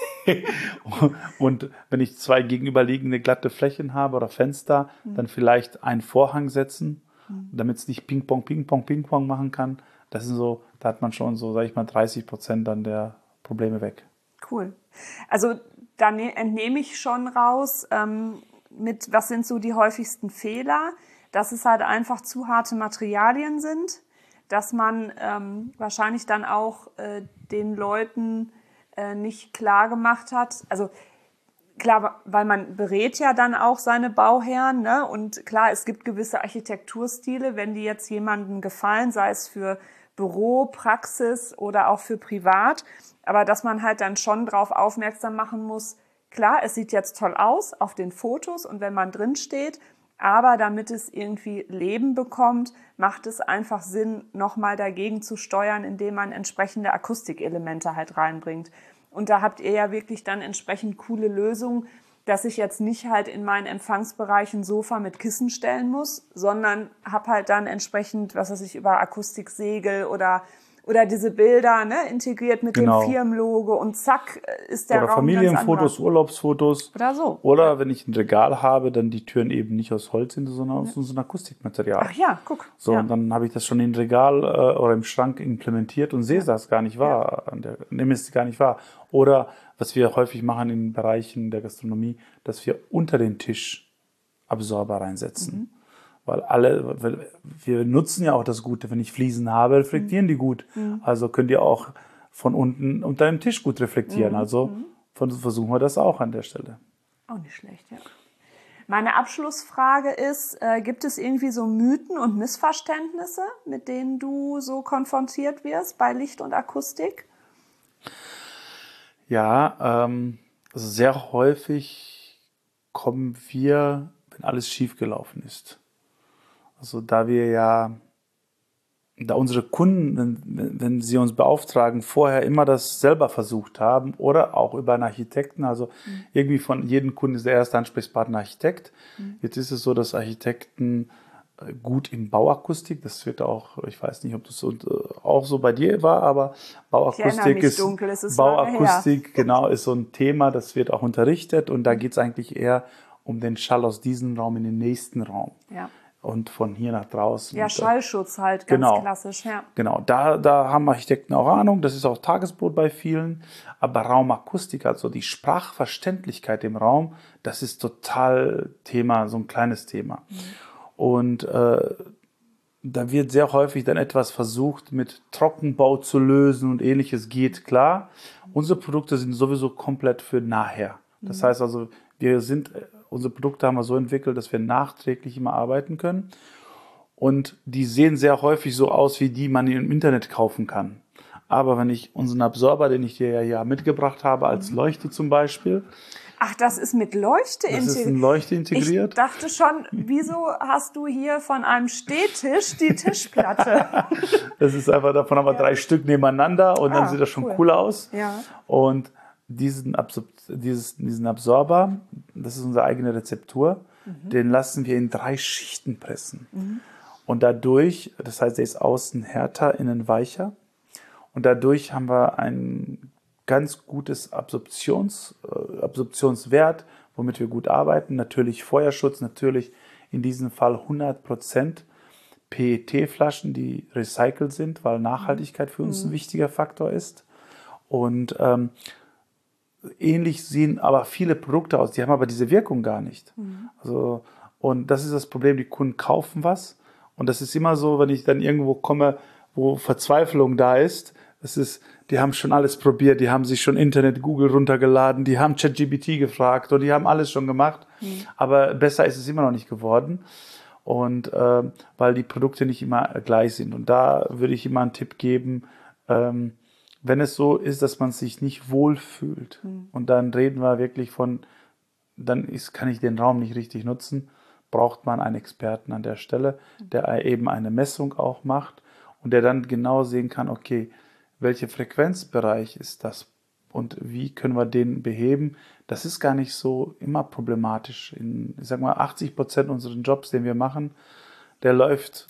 Und wenn ich zwei gegenüberliegende glatte Flächen habe oder Fenster, mhm. dann vielleicht einen Vorhang setzen, mhm. damit es nicht Ping-Pong, Ping-Pong, Ping-Pong machen kann. Das ist so, da hat man schon so, sag ich mal, dreißig Prozent dann der Probleme weg. Cool. Also da entnehme ich schon raus, ähm, mit was sind so die häufigsten Fehler, dass es halt einfach zu harte Materialien sind, dass man ähm, wahrscheinlich dann auch äh, den Leuten äh, nicht klar gemacht hat. Also klar, weil man berät ja dann auch seine Bauherren, ne? Und klar, es gibt gewisse Architekturstile, wenn die jetzt jemandem gefallen, sei es für Büro, Praxis oder auch für privat, aber dass man halt dann schon drauf aufmerksam machen muss, klar, es sieht jetzt toll aus auf den Fotos und wenn man drin steht, aber damit es irgendwie Leben bekommt, macht es einfach Sinn, nochmal dagegen zu steuern, indem man entsprechende Akustikelemente halt reinbringt. Und da habt ihr ja wirklich dann entsprechend coole Lösungen, dass ich jetzt nicht halt in meinen Empfangsbereich ein Sofa mit Kissen stellen muss, sondern habe halt dann entsprechend, was weiß ich, über Akustiksegel oder Oder diese Bilder, ne, integriert mit Genau. dem Firmenlogo und zack ist der Oder Raum Familienfotos, ganz anderer. Urlaubsfotos. Oder so. Oder Ja. wenn ich ein Regal habe, dann die Türen eben nicht aus Holz sind, sondern aus so einem Akustikmaterial. Ach ja, guck. So, ja. und dann habe ich das schon im Regal äh, oder im Schrank implementiert und sehe Ja. das gar nicht wahr. Ja. Nehme es gar nicht wahr. Oder was wir häufig machen in Bereichen der Gastronomie, dass wir unter den Tisch Absorber reinsetzen. Mhm. Weil alle, weil wir nutzen ja auch das Gute. Wenn ich Fliesen habe, reflektieren mhm. die gut. Mhm. Also könnt ihr auch von unten unter dem Tisch gut reflektieren. Mhm. Also von, versuchen wir das auch an der Stelle. Auch nicht schlecht, ja. Meine Abschlussfrage ist, äh, gibt es irgendwie so Mythen und Missverständnisse, mit denen du so konfrontiert wirst bei Licht und Akustik? Ja, ähm, also sehr häufig kommen wir, wenn alles schiefgelaufen ist. Also da wir ja, da unsere Kunden, wenn, wenn sie uns beauftragen, vorher immer das selber versucht haben oder auch über einen Architekten, also mhm. irgendwie von jedem Kunden ist der erste Ansprechpartner Architekt. Mhm. Jetzt ist es so, dass Architekten gut in Bauakustik, das wird auch, ich weiß nicht, ob das so, auch so bei dir war, aber Bauakustik ist, dunkel, es ist Bauakustik, genau, ist so ein Thema, das wird auch unterrichtet und da geht es eigentlich eher um den Schall aus diesem Raum in den nächsten Raum. Ja. Und von hier nach draußen. Ja, Schallschutz halt, ganz genau, klassisch, ja. Genau, da, da haben Architekten auch Ahnung, das ist auch Tagesbrot bei vielen, aber Raumakustik, also die Sprachverständlichkeit im Raum, das ist total Thema, so ein kleines Thema. Mhm. Und äh, da wird sehr häufig dann etwas versucht, mit Trockenbau zu lösen und ähnliches geht, klar. Unsere Produkte sind sowieso komplett für nachher. Das mhm. heißt also, wir sind, unsere Produkte haben wir so entwickelt, dass wir nachträglich immer arbeiten können. Und die sehen sehr häufig so aus, wie die man im Internet kaufen kann. Aber wenn ich unseren Absorber, den ich dir ja hier mitgebracht habe, als mhm. Leuchte zum Beispiel. Ach, das ist mit Leuchte integriert? Das ist in Leuchte integriert. Ich dachte schon, wieso hast du hier von einem Stehtisch die Tischplatte? Das ist einfach, davon haben wir ja. drei Stück nebeneinander und ah, dann sieht das schon cool, cool aus. Ja. Und diesen, Absor- dieses, diesen Absorber, das ist unsere eigene Rezeptur, mhm. den lassen wir in drei Schichten pressen. Mhm. Und dadurch, das heißt, der ist außen härter, innen weicher. Und dadurch haben wir ein ganz gutes Absorptions, äh, Absorptionswert, womit wir gut arbeiten. Natürlich Feuerschutz, natürlich in diesem Fall hundert Prozent P E T-Flaschen, die recycelt sind, weil Nachhaltigkeit für uns mhm. ein wichtiger Faktor ist. Und ähm, ähnlich sehen aber viele Produkte aus, die haben aber diese Wirkung gar nicht. Mhm. Also, und das ist das Problem, die Kunden kaufen was. Und das ist immer so, wenn ich dann irgendwo komme, wo Verzweiflung da ist, das ist, die haben schon alles probiert, die haben sich schon Internet, Google runtergeladen, die haben ChatGPT gefragt und die haben alles schon gemacht, mhm. aber besser ist es immer noch nicht geworden. Und äh, weil die Produkte nicht immer gleich sind. Und da würde ich immer einen Tipp geben, ähm, wenn es so ist, dass man sich nicht wohlfühlt, mhm. und dann reden wir wirklich von, dann ist, kann ich den Raum nicht richtig nutzen, braucht man einen Experten an der Stelle, der eben eine Messung auch macht und der dann genau sehen kann, okay, welcher Frequenzbereich ist das und wie können wir den beheben. Das ist gar nicht so immer problematisch. In, ich sag mal, achtzig Prozent unserer Jobs, den wir machen, der läuft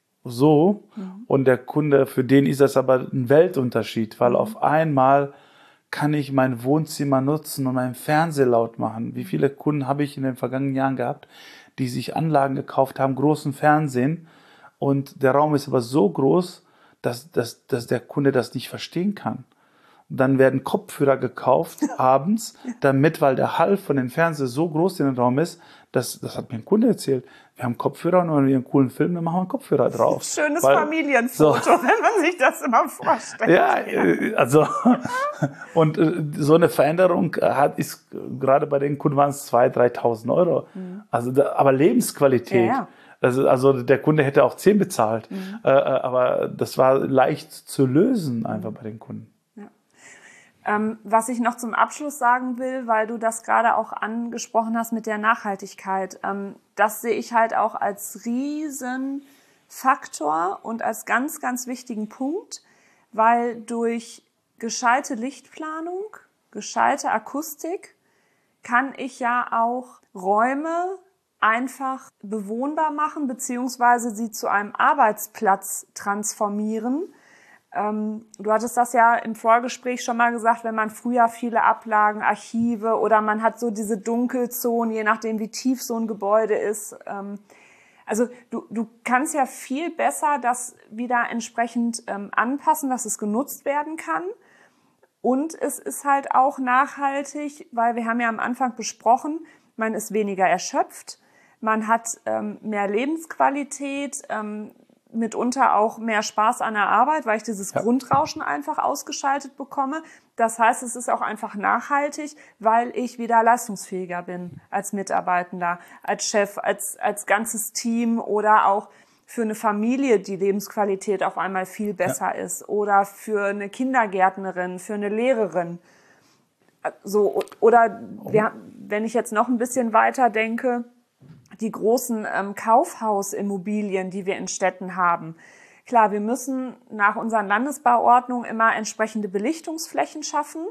so mhm. und der Kunde, für den ist das aber ein Weltunterschied, weil mhm. auf einmal kann ich mein Wohnzimmer nutzen und meinen Fernseher laut machen. Wie viele Kunden habe ich in den vergangenen Jahren gehabt, die sich Anlagen gekauft haben, großen Fernsehen, und der Raum ist aber so groß, dass, dass, dass der Kunde das nicht verstehen kann. Dann werden Kopfhörer gekauft abends, damit, weil der Hall von den Fernsehern so groß in den Raum ist, das, das hat mir ein Kunde erzählt. Wir haben Kopfhörer und wenn wir einen coolen Film, dann machen wir einen Kopfhörer drauf. Schönes weil, Familienfoto, so, wenn man sich das immer vorstellt. Ja, also und so eine Veränderung hat, ist gerade bei den Kunden waren es zweitausend, dreitausend Euro. Mhm. Also, da, aber Lebensqualität. Ja, ja. Also, also der Kunde hätte auch zehn bezahlt, mhm. äh, aber das war leicht zu lösen einfach bei den Kunden. Ähm, was ich noch zum Abschluss sagen will, weil du das gerade auch angesprochen hast mit der Nachhaltigkeit, ähm, das sehe ich halt auch als Riesenfaktor und als ganz, ganz wichtigen Punkt, weil durch gescheite Lichtplanung, gescheite Akustik kann ich ja auch Räume einfach bewohnbar machen, beziehungsweise sie zu einem Arbeitsplatz transformieren, Ähm, du hattest das ja im Vorgespräch schon mal gesagt, wenn man früher viele Ablagen, Archive oder man hat so diese Dunkelzonen, je nachdem wie tief so ein Gebäude ist. Ähm, also du, du kannst ja viel besser das wieder entsprechend ähm, anpassen, dass es genutzt werden kann. Und es ist halt auch nachhaltig, weil wir haben ja am Anfang besprochen, man ist weniger erschöpft, man hat ähm, mehr Lebensqualität, ähm, mitunter auch mehr Spaß an der Arbeit, weil ich dieses ja. Grundrauschen einfach ausgeschaltet bekomme. Das heißt, es ist auch einfach nachhaltig, weil ich wieder leistungsfähiger bin als Mitarbeitender, als Chef, als, als ganzes Team oder auch für eine Familie die Lebensqualität auf einmal viel besser ja. ist oder für eine Kindergärtnerin, für eine Lehrerin. So, oder wir, wenn ich jetzt noch ein bisschen weiter denke, die großen ähm, Kaufhausimmobilien, die wir in Städten haben. Klar, wir müssen nach unseren Landesbauordnungen immer entsprechende Belichtungsflächen schaffen.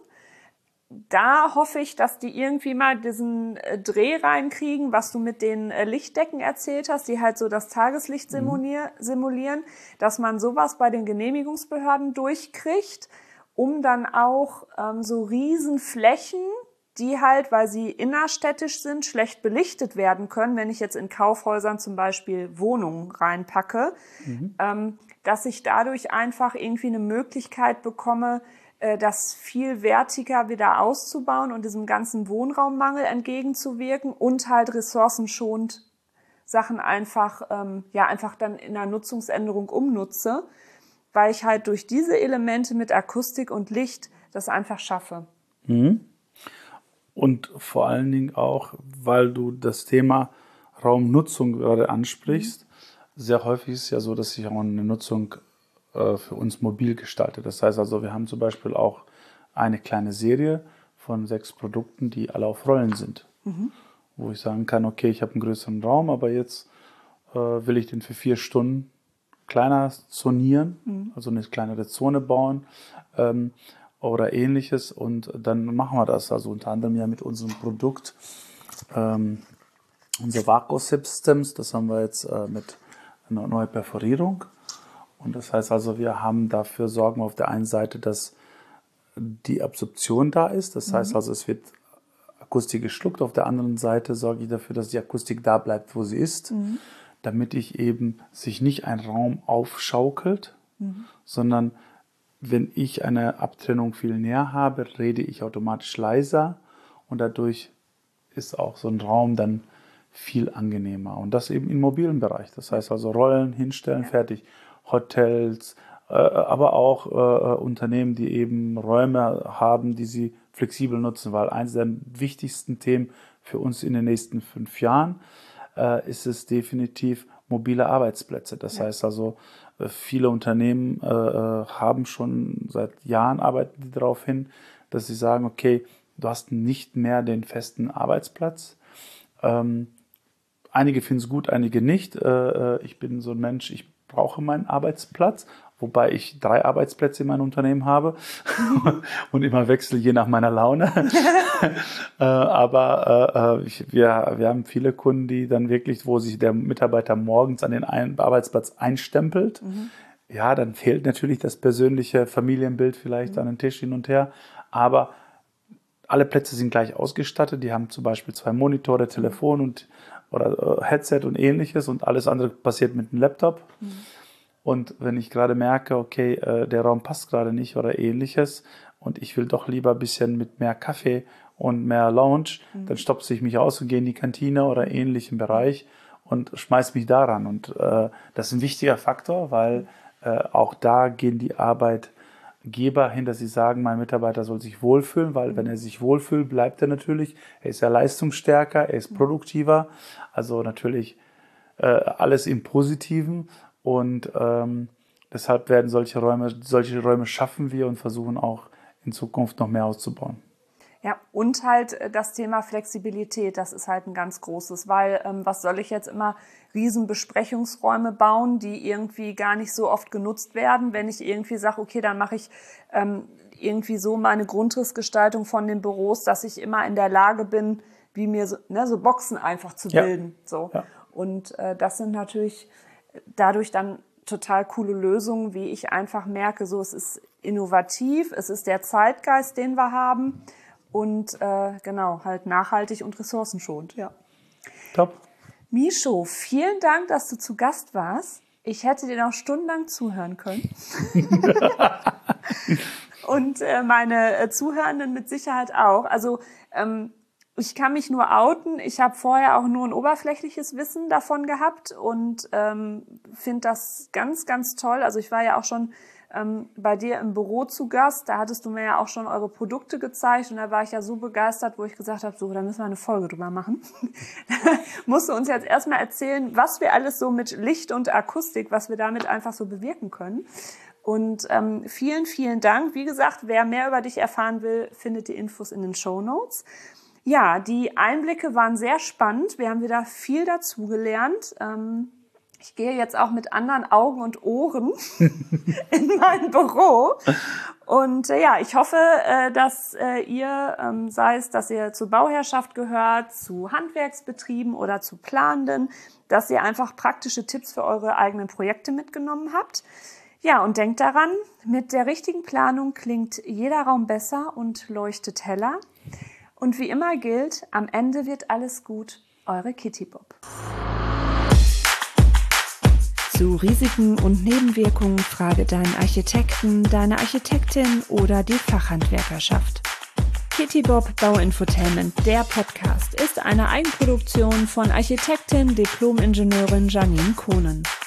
Da hoffe ich, dass die irgendwie mal diesen äh, Dreh reinkriegen, was du mit den äh, Lichtdecken erzählt hast, die halt so das Tageslicht simulier- simulieren, dass man sowas bei den Genehmigungsbehörden durchkriegt, um dann auch ähm, so Riesenflächen, die halt, weil sie innerstädtisch sind, schlecht belichtet werden können, wenn ich jetzt in Kaufhäusern zum Beispiel Wohnungen reinpacke, mhm. ähm, dass ich dadurch einfach irgendwie eine Möglichkeit bekomme, äh, das viel wertiger wieder auszubauen und diesem ganzen Wohnraummangel entgegenzuwirken und halt ressourcenschonend Sachen einfach, ähm, ja, einfach dann in der Nutzungsänderung umnutze, weil ich halt durch diese Elemente mit Akustik und Licht das einfach schaffe. Mhm. Und vor allen Dingen auch, weil du das Thema Raumnutzung gerade ansprichst. Mhm. Sehr häufig ist es ja so, dass sich auch eine Nutzung äh, für uns mobil gestaltet. Das heißt also, wir haben zum Beispiel auch eine kleine Serie von sechs Produkten, die alle auf Rollen sind. Mhm. Wo ich sagen kann, okay, ich habe einen größeren Raum, aber jetzt äh, will ich den für vier Stunden kleiner zonieren, mhm. also eine kleinere Zone bauen. Ähm, oder ähnliches und dann machen wir das, also unter anderem ja mit unserem Produkt, ähm, unser Vacuum Systems, das haben wir jetzt äh, mit einer neuen Perforierung und das heißt also, wir haben dafür sorgen auf der einen Seite, dass die Absorption da ist, das mhm. heißt also, es wird Akustik geschluckt, auf der anderen Seite sorge ich dafür, dass die Akustik da bleibt, wo sie ist, mhm. damit ich eben sich nicht ein Raum aufschaukelt, mhm. sondern wenn ich eine Abtrennung viel näher habe, rede ich automatisch leiser und dadurch ist auch so ein Raum dann viel angenehmer. Und das eben im mobilen Bereich. Das heißt also Rollen hinstellen, ja. fertig. Hotels, äh, aber auch äh, Unternehmen, die eben Räume haben, die sie flexibel nutzen. Weil eines der wichtigsten Themen für uns in den nächsten fünf Jahren äh, ist es definitiv mobile Arbeitsplätze. Das ja. heißt also, viele Unternehmen äh, haben schon seit Jahren arbeiten die darauf hin, dass sie sagen, okay, du hast nicht mehr den festen Arbeitsplatz. Ähm, einige finden es gut, einige nicht. Äh, ich bin so ein Mensch, ich brauche meinen Arbeitsplatz, wobei ich drei Arbeitsplätze in meinem Unternehmen habe und immer wechsle, je nach meiner Laune. äh, aber äh, ich, wir, wir haben viele Kunden, die dann wirklich, wo sich der Mitarbeiter morgens an den einen Arbeitsplatz einstempelt, mhm. ja, dann fehlt natürlich das persönliche Familienbild vielleicht mhm. an den Tisch hin und her, aber alle Plätze sind gleich ausgestattet, die haben zum Beispiel zwei Monitore, Telefon mhm. und oder äh, Headset und ähnliches und alles andere passiert mit dem Laptop. Mhm. Und wenn ich gerade merke, okay, äh, der Raum passt gerade nicht oder ähnliches und ich will doch lieber ein bisschen mit mehr Kaffee und mehr Lounge, mhm. dann stopse ich mich aus und gehe in die Kantine oder ähnlichen Bereich und schmeiß mich daran. Und äh, das ist ein wichtiger Faktor, weil äh, auch da gehen die Arbeitgeber hin, dass sie sagen, mein Mitarbeiter soll sich wohlfühlen, weil mhm. wenn er sich wohlfühlt, bleibt er natürlich. Er ist ja leistungsstärker, er ist produktiver. Also natürlich äh, alles im Positiven. Und ähm, deshalb werden solche Räume, solche Räume schaffen wir und versuchen auch in Zukunft noch mehr auszubauen. Ja, und halt das Thema Flexibilität, das ist halt ein ganz großes, weil ähm, was soll ich jetzt immer riesen Besprechungsräume bauen, die irgendwie gar nicht so oft genutzt werden, wenn ich irgendwie sage, okay, dann mache ich ähm, irgendwie so meine Grundrissgestaltung von den Büros, dass ich immer in der Lage bin, wie mir so, ne, so Boxen einfach zu bilden. Ja. So. Ja. Und äh, das sind natürlich dadurch dann total coole Lösungen, wie ich einfach merke, so es ist innovativ, es ist der Zeitgeist, den wir haben und äh, genau, halt nachhaltig und ressourcenschonend. Ja. Top. Mischo, vielen Dank, dass du zu Gast warst. Ich hätte dir noch stundenlang zuhören können. Und äh, meine äh, Zuhörenden mit Sicherheit auch. Also ähm, ich kann mich nur outen. Ich habe vorher auch nur ein oberflächliches Wissen davon gehabt und ähm, finde das ganz, ganz toll. Also ich war ja auch schon ähm, bei dir im Büro zu Gast. Da hattest du mir ja auch schon eure Produkte gezeigt und da war ich ja so begeistert, wo ich gesagt habe, so, da müssen wir eine Folge drüber machen. Musst du uns jetzt erstmal erzählen, was wir alles so mit Licht und Akustik, was wir damit einfach so bewirken können. Und ähm, vielen, vielen Dank. Wie gesagt, wer mehr über dich erfahren will, findet die Infos in den Shownotes. Ja, die Einblicke waren sehr spannend. Wir haben wieder viel dazugelernt. Ähm, ich gehe jetzt auch mit anderen Augen und Ohren in mein Büro. Und äh, ja, ich hoffe, äh, dass äh, ihr, ähm, sei es, dass ihr zur Bauherrschaft gehört, zu Handwerksbetrieben oder zu Planenden, dass ihr einfach praktische Tipps für eure eigenen Projekte mitgenommen habt. Ja, und denkt daran, mit der richtigen Planung klingt jeder Raum besser und leuchtet heller. Und wie immer gilt, am Ende wird alles gut. Eure Kitty Bob. Zu Risiken und Nebenwirkungen frage deinen Architekten, deine Architektin oder die Fachhandwerkerschaft. Kitty Bob Bauinfotainment, der Podcast, ist eine Eigenproduktion von Architektin, Diplom-Ingenieurin Janine Kohnen.